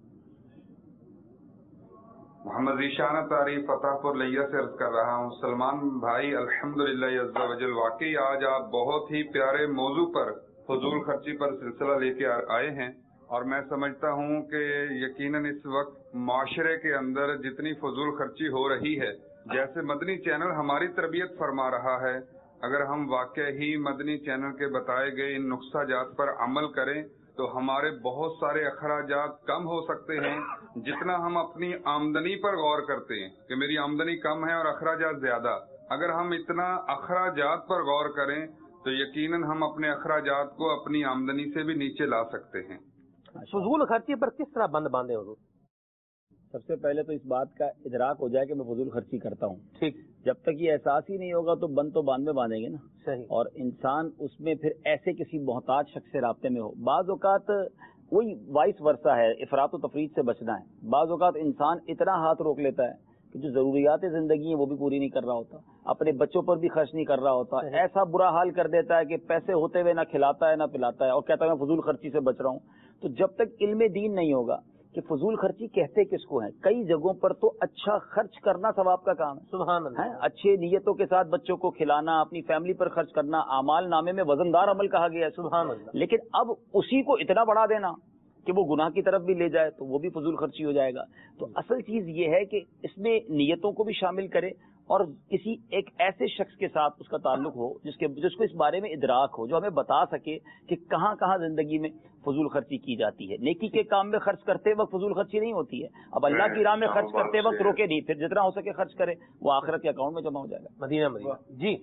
محمد ذیشان اطاری فتح پور لیا سے عرض کر رہا ہوں. سلمان بھائی الحمدللہ عز و جل واقعی آج آپ بہت ہی پیارے موضوع پر فضول خرچی پر سلسلہ لے کے آئے ہیں اور میں سمجھتا ہوں کہ یقیناً اس وقت معاشرے کے اندر جتنی فضول خرچی ہو رہی ہے جیسے مدنی چینل ہماری تربیت فرما رہا ہے اگر ہم واقعی مدنی چینل کے بتائے گئے ان نقصہ جات پر عمل کریں تو ہمارے بہت سارے اخراجات کم ہو سکتے ہیں. جتنا ہم اپنی آمدنی پر غور کرتے ہیں کہ میری آمدنی کم ہے اور اخراجات زیادہ, اگر ہم اتنا اخراجات پر غور کریں تو یقیناً ہم اپنے اخراجات کو اپنی آمدنی سے بھی نیچے لا سکتے ہیں. فضول خرچی پر کس طرح بند باندھے حضور؟ سب سے پہلے تو اس بات کا ادراک ہو جائے کہ میں فضول خرچی کرتا ہوں. ٹھیک. جب تک یہ احساس ہی نہیں ہوگا تو بند تو باندھ میں باندھیں گے نا. صحیح. اور انسان اس میں پھر ایسے کسی محتاج شخص سے رابطے میں ہو. بعض اوقات وہی وائس ورثہ ہے, افراط و تفریط سے بچنا ہے. بعض اوقات انسان اتنا ہاتھ روک لیتا ہے کہ جو ضروریات زندگی ہیں وہ بھی پوری نہیں کر رہا ہوتا, اپنے بچوں پر بھی خرچ نہیں کر رہا ہوتا, ایسا برا حال کر دیتا ہے کہ پیسے ہوتے ہوئے نہ کھلاتا ہے نہ پلاتا ہے اور کہتا ہے میں فضول خرچی سے بچ رہا ہوں. تو جب تک علم دین نہیں ہوگا کہ فضول خرچی کہتے کس کو ہیں, کئی جگہوں پر تو اچھا خرچ کرنا ثواب کا کام ہے. سبحان اللہ. اچھے نیتوں کے ساتھ بچوں کو کھلانا, اپنی فیملی پر خرچ کرنا اعمال نامے میں وزندار عمل کہا گیا ہے. سبحان اللہ. لیکن اب اسی کو اتنا بڑھا دینا کہ وہ گناہ کی طرف بھی لے جائے تو وہ بھی فضول خرچی ہو جائے گا. تو اصل چیز یہ ہے کہ اس میں نیتوں کو بھی شامل کرے اور کسی ایک ایسے شخص کے ساتھ اس کا تعلق ہو جس کے جس کو اس بارے میں ادراک ہو, جو ہمیں بتا سکے کہ کہاں کہاں زندگی میں فضول خرچی کی جاتی ہے. نیکی کے کام میں خرچ کرتے وقت فضول خرچی نہیں ہوتی ہے. اب اللہ کی راہ میں خرچ کرتے وقت روکے نہیں, پھر جتنا ہو سکے خرچ کرے, وہ آخرت کے اکاؤنٹ میں جمع ہو جائے گا. مدینہ مدینہ. جی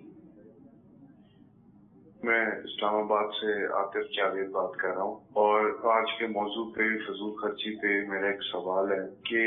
میں اسلام آباد سے عاطف جاوید بات کر رہا ہوں اور آج کے موضوع پہ فضول خرچی پہ میرا ایک سوال ہے کہ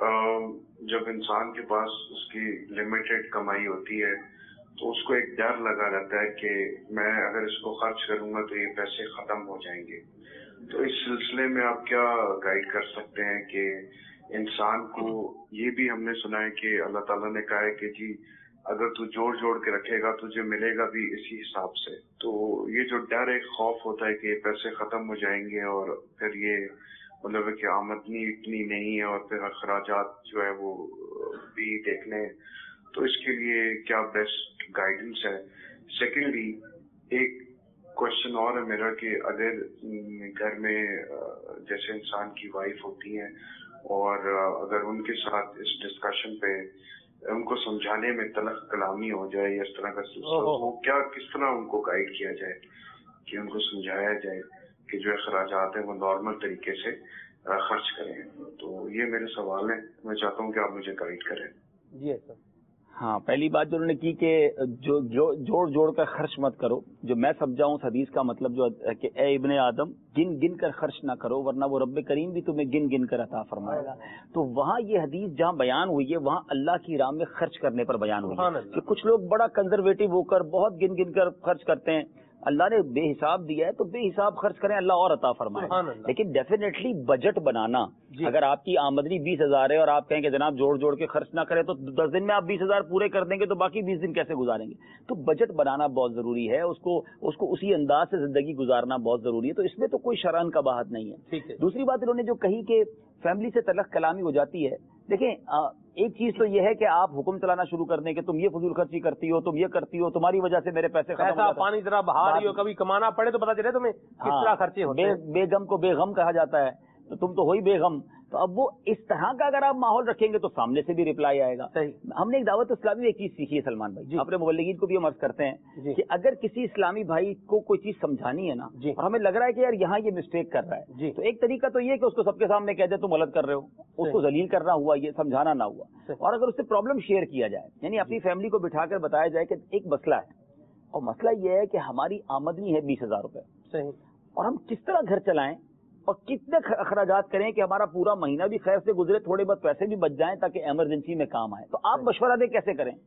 جب انسان کے پاس اس کی لمیٹڈ کمائی ہوتی ہے تو اس کو ایک ڈر لگا رہتا ہے کہ میں اگر اس کو خرچ کروں گا تو یہ پیسے ختم ہو جائیں گے. تو اس سلسلے میں آپ کیا گائیڈ کر سکتے ہیں کہ انسان کو یہ بھی ہم نے سنا ہے کہ اللہ تعالیٰ نے کہا ہے کہ جی اگر تو جوڑ جوڑ کے رکھے گا تجھے ملے گا بھی اسی حساب سے. تو یہ جو ڈر ایک خوف ہوتا ہے کہ یہ پیسے ختم ہو جائیں گے اور پھر یہ مطلب ہے کہ آمدنی اتنی نہیں ہے اور پھر اخراجات جو ہے وہ بھی دیکھنے, تو اس کے لیے کیا بیسٹ گائیڈنس ہے؟ سیکنڈلی ایک کوشچن اور ہے میرا کہ اگر گھر میں جیسے انسان کی وائف ہوتی ہیں اور اگر ان کے ساتھ اس ڈسکشن پہ ان کو سمجھانے میں تلخ کلامی ہو جائے یا اس طرح کا سلسلہ, وہ کیا کس طرح ان کو گائیڈ کیا جائے کہ ان کو سمجھایا جائے کہ جو اخراجات ہیں وہ نارمل طریقے سے خرچ کریں. تو یہ میرے سوال ہیں, میں چاہتا ہوں کہ آپ مجھے گائیڈ کریں. جی سر. ہاں, پہلی بات جو انہوں نے کی کہ جو جوڑ جوڑ کر خرچ مت کرو, جو میں سمجھا ہوں اس حدیث کا مطلب جو کہ اے ابن آدم گن گن کر خرچ نہ کرو ورنہ وہ رب کریم بھی تمہیں گن گن کر عطا فرمائے گا. تو وہاں یہ حدیث جہاں بیان ہوئی ہے وہاں اللہ کی راہ میں خرچ کرنے پر بیان ہوئی ہے کہ کچھ لوگ بڑا کنزرویٹو ہو کر بہت گن گن کر خرچ کرتے ہیں. اللہ نے بے حساب دیا ہے تو بے حساب خرچ کریں, اللہ اور عطا فرمائے. لیکن ڈیفینیٹلی بجٹ بنانا, اگر آپ کی آمدنی بیس ہزار ہے اور آپ کہیں کہ جناب جوڑ جوڑ کے خرچ نہ کریں تو دس دن میں آپ بیس ہزار پورے کر دیں گے تو باقی بیس دن کیسے گزاریں گے؟ تو بجٹ بنانا بہت ضروری ہے, اس کو اس کو اسی انداز سے زندگی گزارنا بہت ضروری ہے. تو اس میں تو کوئی شرعن کا بات نہیں ہے. دوسری بات انہوں نے جو کہی کہ فیملی سے تلخ کلامی ہو جاتی ہے, دیکھیں ایک چیز تو یہ ہے کہ آپ حکم چلانا شروع کر دیں کہ تم یہ فضول خرچی کرتی ہو, تم یہ کرتی ہو, تمہاری وجہ سے میرے پیسے ختم ہو جاتے ہیں, پانی ذرا بہا رہی ہو, کبھی کمانا پڑے تو پتا چلے تمہیں کس طرح خرچے ہوتے ہیں. بے غم کو بے غم کہا جاتا ہے, تو تم تو ہو ہی بے غم. تو اب وہ اس طرح کا اگر آپ ماحول رکھیں گے تو سامنے سے بھی ریپلائی آئے گا. ہم نے ایک دعوت اسلامی میں ایک چیز سیکھی ہے سلمان بھائی, اپنے مبلغین کو بھی ہم عرض کرتے ہیں کہ اگر کسی اسلامی بھائی کو کوئی چیز سمجھانی ہے نا اور ہمیں لگ رہا ہے کہ یار یہاں یہ مسٹیک کر رہا ہے, تو ایک طریقہ تو یہ کہ اس کو سب کے سامنے کہہ دے تم غلط کر رہے ہو, اس کو ذلیل کرنا ہوا, یہ سمجھانا نہ ہوا. اور اگر اس سے پرابلم شیئر کیا جائے, یعنی اپنی فیملی کو بٹھا کر بتایا جائے کہ ایک مسئلہ ہے اور مسئلہ یہ ہے کہ ہماری آمدنی ہے بیس ہزار روپے اور ہم کس طرح گھر چلائیں اور کتنے اخراجات کریں کہ ہمارا پورا مہینہ بھی خیر سے گزرے, تھوڑے بہت پیسے بھی بچ جائیں تاکہ ایمرجنسی میں کام آئے. تو آپ مشورہ دیں کیسے کریں,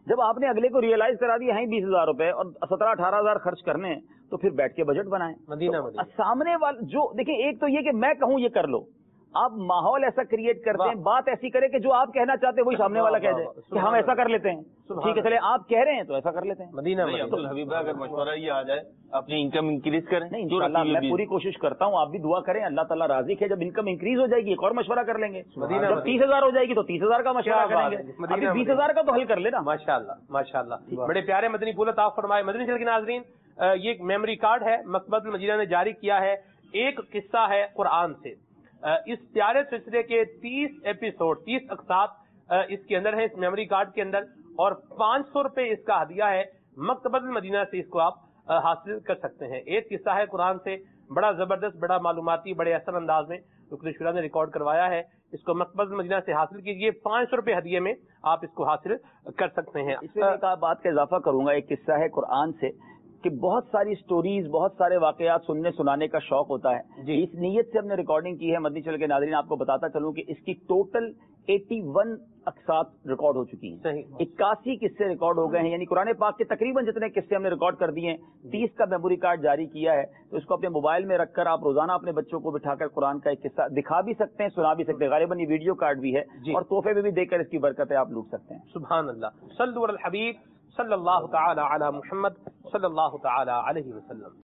جب آپ نے اگلے کو ریئلائز کرا دیا ہیں بیس ہزار روپے اور سترہ اٹھارہ ہزار خرچ کرنے ہیں تو پھر بیٹھ کے بجٹ بنائیں. مدینہ مدینہ سامنے والے جو دیکھیں، ایک تو یہ کہ میں کہوں یہ کر لو، آپ ماحول ایسا کریٹ کرتے ہیں، بات ایسی کرے کہ جو آپ کہنا چاہتے ہیں وہی سامنے والا کہہ جائے کہ ہم ایسا کر لیتے ہیں. ٹھیک ہے چلے آپ کہہ رہے ہیں تو ایسا کر لیتے ہیں. مدینہ حبیب بھائی اگر مشورہ یہ آ جائے اپنی انکم انکریز کریں. نہیں انشاءاللہ میں پوری کوشش کرتا ہوں، آپ بھی دعا کریں، اللہ تعالیٰ راضی ہے. جب انکم انکریز ہو جائے گی ایک اور مشورہ کر لیں گے. جب تیس ہزار ہو جائے گی تو تیس ہزار کا مشورہ کریں گے. ابھی بیس ہزار کا تو حل کر لینا. ماشاء اللہ ماشاء اللہ. بڑے پیارے مدنی پھول عطا فرمائے. مدنی چینل کے ناظرین، یہ ایک میموری کارڈ ہے مکتبۃ المدینہ نے جاری کیا ہے. ایک قصہ ہے قرآن سے. اس پیارے سلسلے کے تیس ایپیسوڈ تیس اقساط اس کے اندر ہے، اس میموری کارڈ کے اندر، اور پانچ سو روپے اس کا ہدیہ ہے. مکتبۃ المدینہ سے اس کو آپ حاصل کر سکتے ہیں. ایک قصہ ہے قرآن سے، بڑا زبردست، بڑا معلوماتی، بڑے اثر انداز میں رکن شورا نے ریکارڈ کروایا ہے. اس کو مکتبۃ المدینہ سے حاصل کیجیے. پانچ سو روپے ہدیے میں آپ اس کو حاصل کر سکتے ہیں. اس میں ایک بات کا اضافہ کروں گا، ایک قصہ ہے قرآن سے کہ بہت ساری سٹوریز، بہت سارے واقعات سننے سنانے کا شوق ہوتا ہے. جی اس نیت سے ہم نے ریکارڈنگ کی ہے. مدنی چینل کے ناظرین آپ کو بتاتا چلوں کہ اس کی ٹوٹل اٹھاسی اقساط ریکارڈ ہو چکی ہیں. اکاسی قصے ریکارڈ ہو گئے ہیں، یعنی قرآن پاک کے تقریباً جتنے قصے ہم نے ریکارڈ کر دیے ہیں. تیس کا میموری کارڈ جاری کیا ہے، تو اس کو اپنے موبائل میں رکھ کر آپ روزانہ اپنے بچوں کو بٹھا کر قرآن کا ایک قصہ دکھا بھی سکتے ہیں، سنا بھی سکتے ہیں. غالباً یہ ویڈیو کارڈ بھی ہے اور تحفے میں بھی دے کر اس کی برکتیں آپ لوٹ سکتے ہیں. سبحان اللہ. صلوا علی الحبیب صلی اللہ تعالی علی محمد صلی اللہ تعالی علیہ وسلم.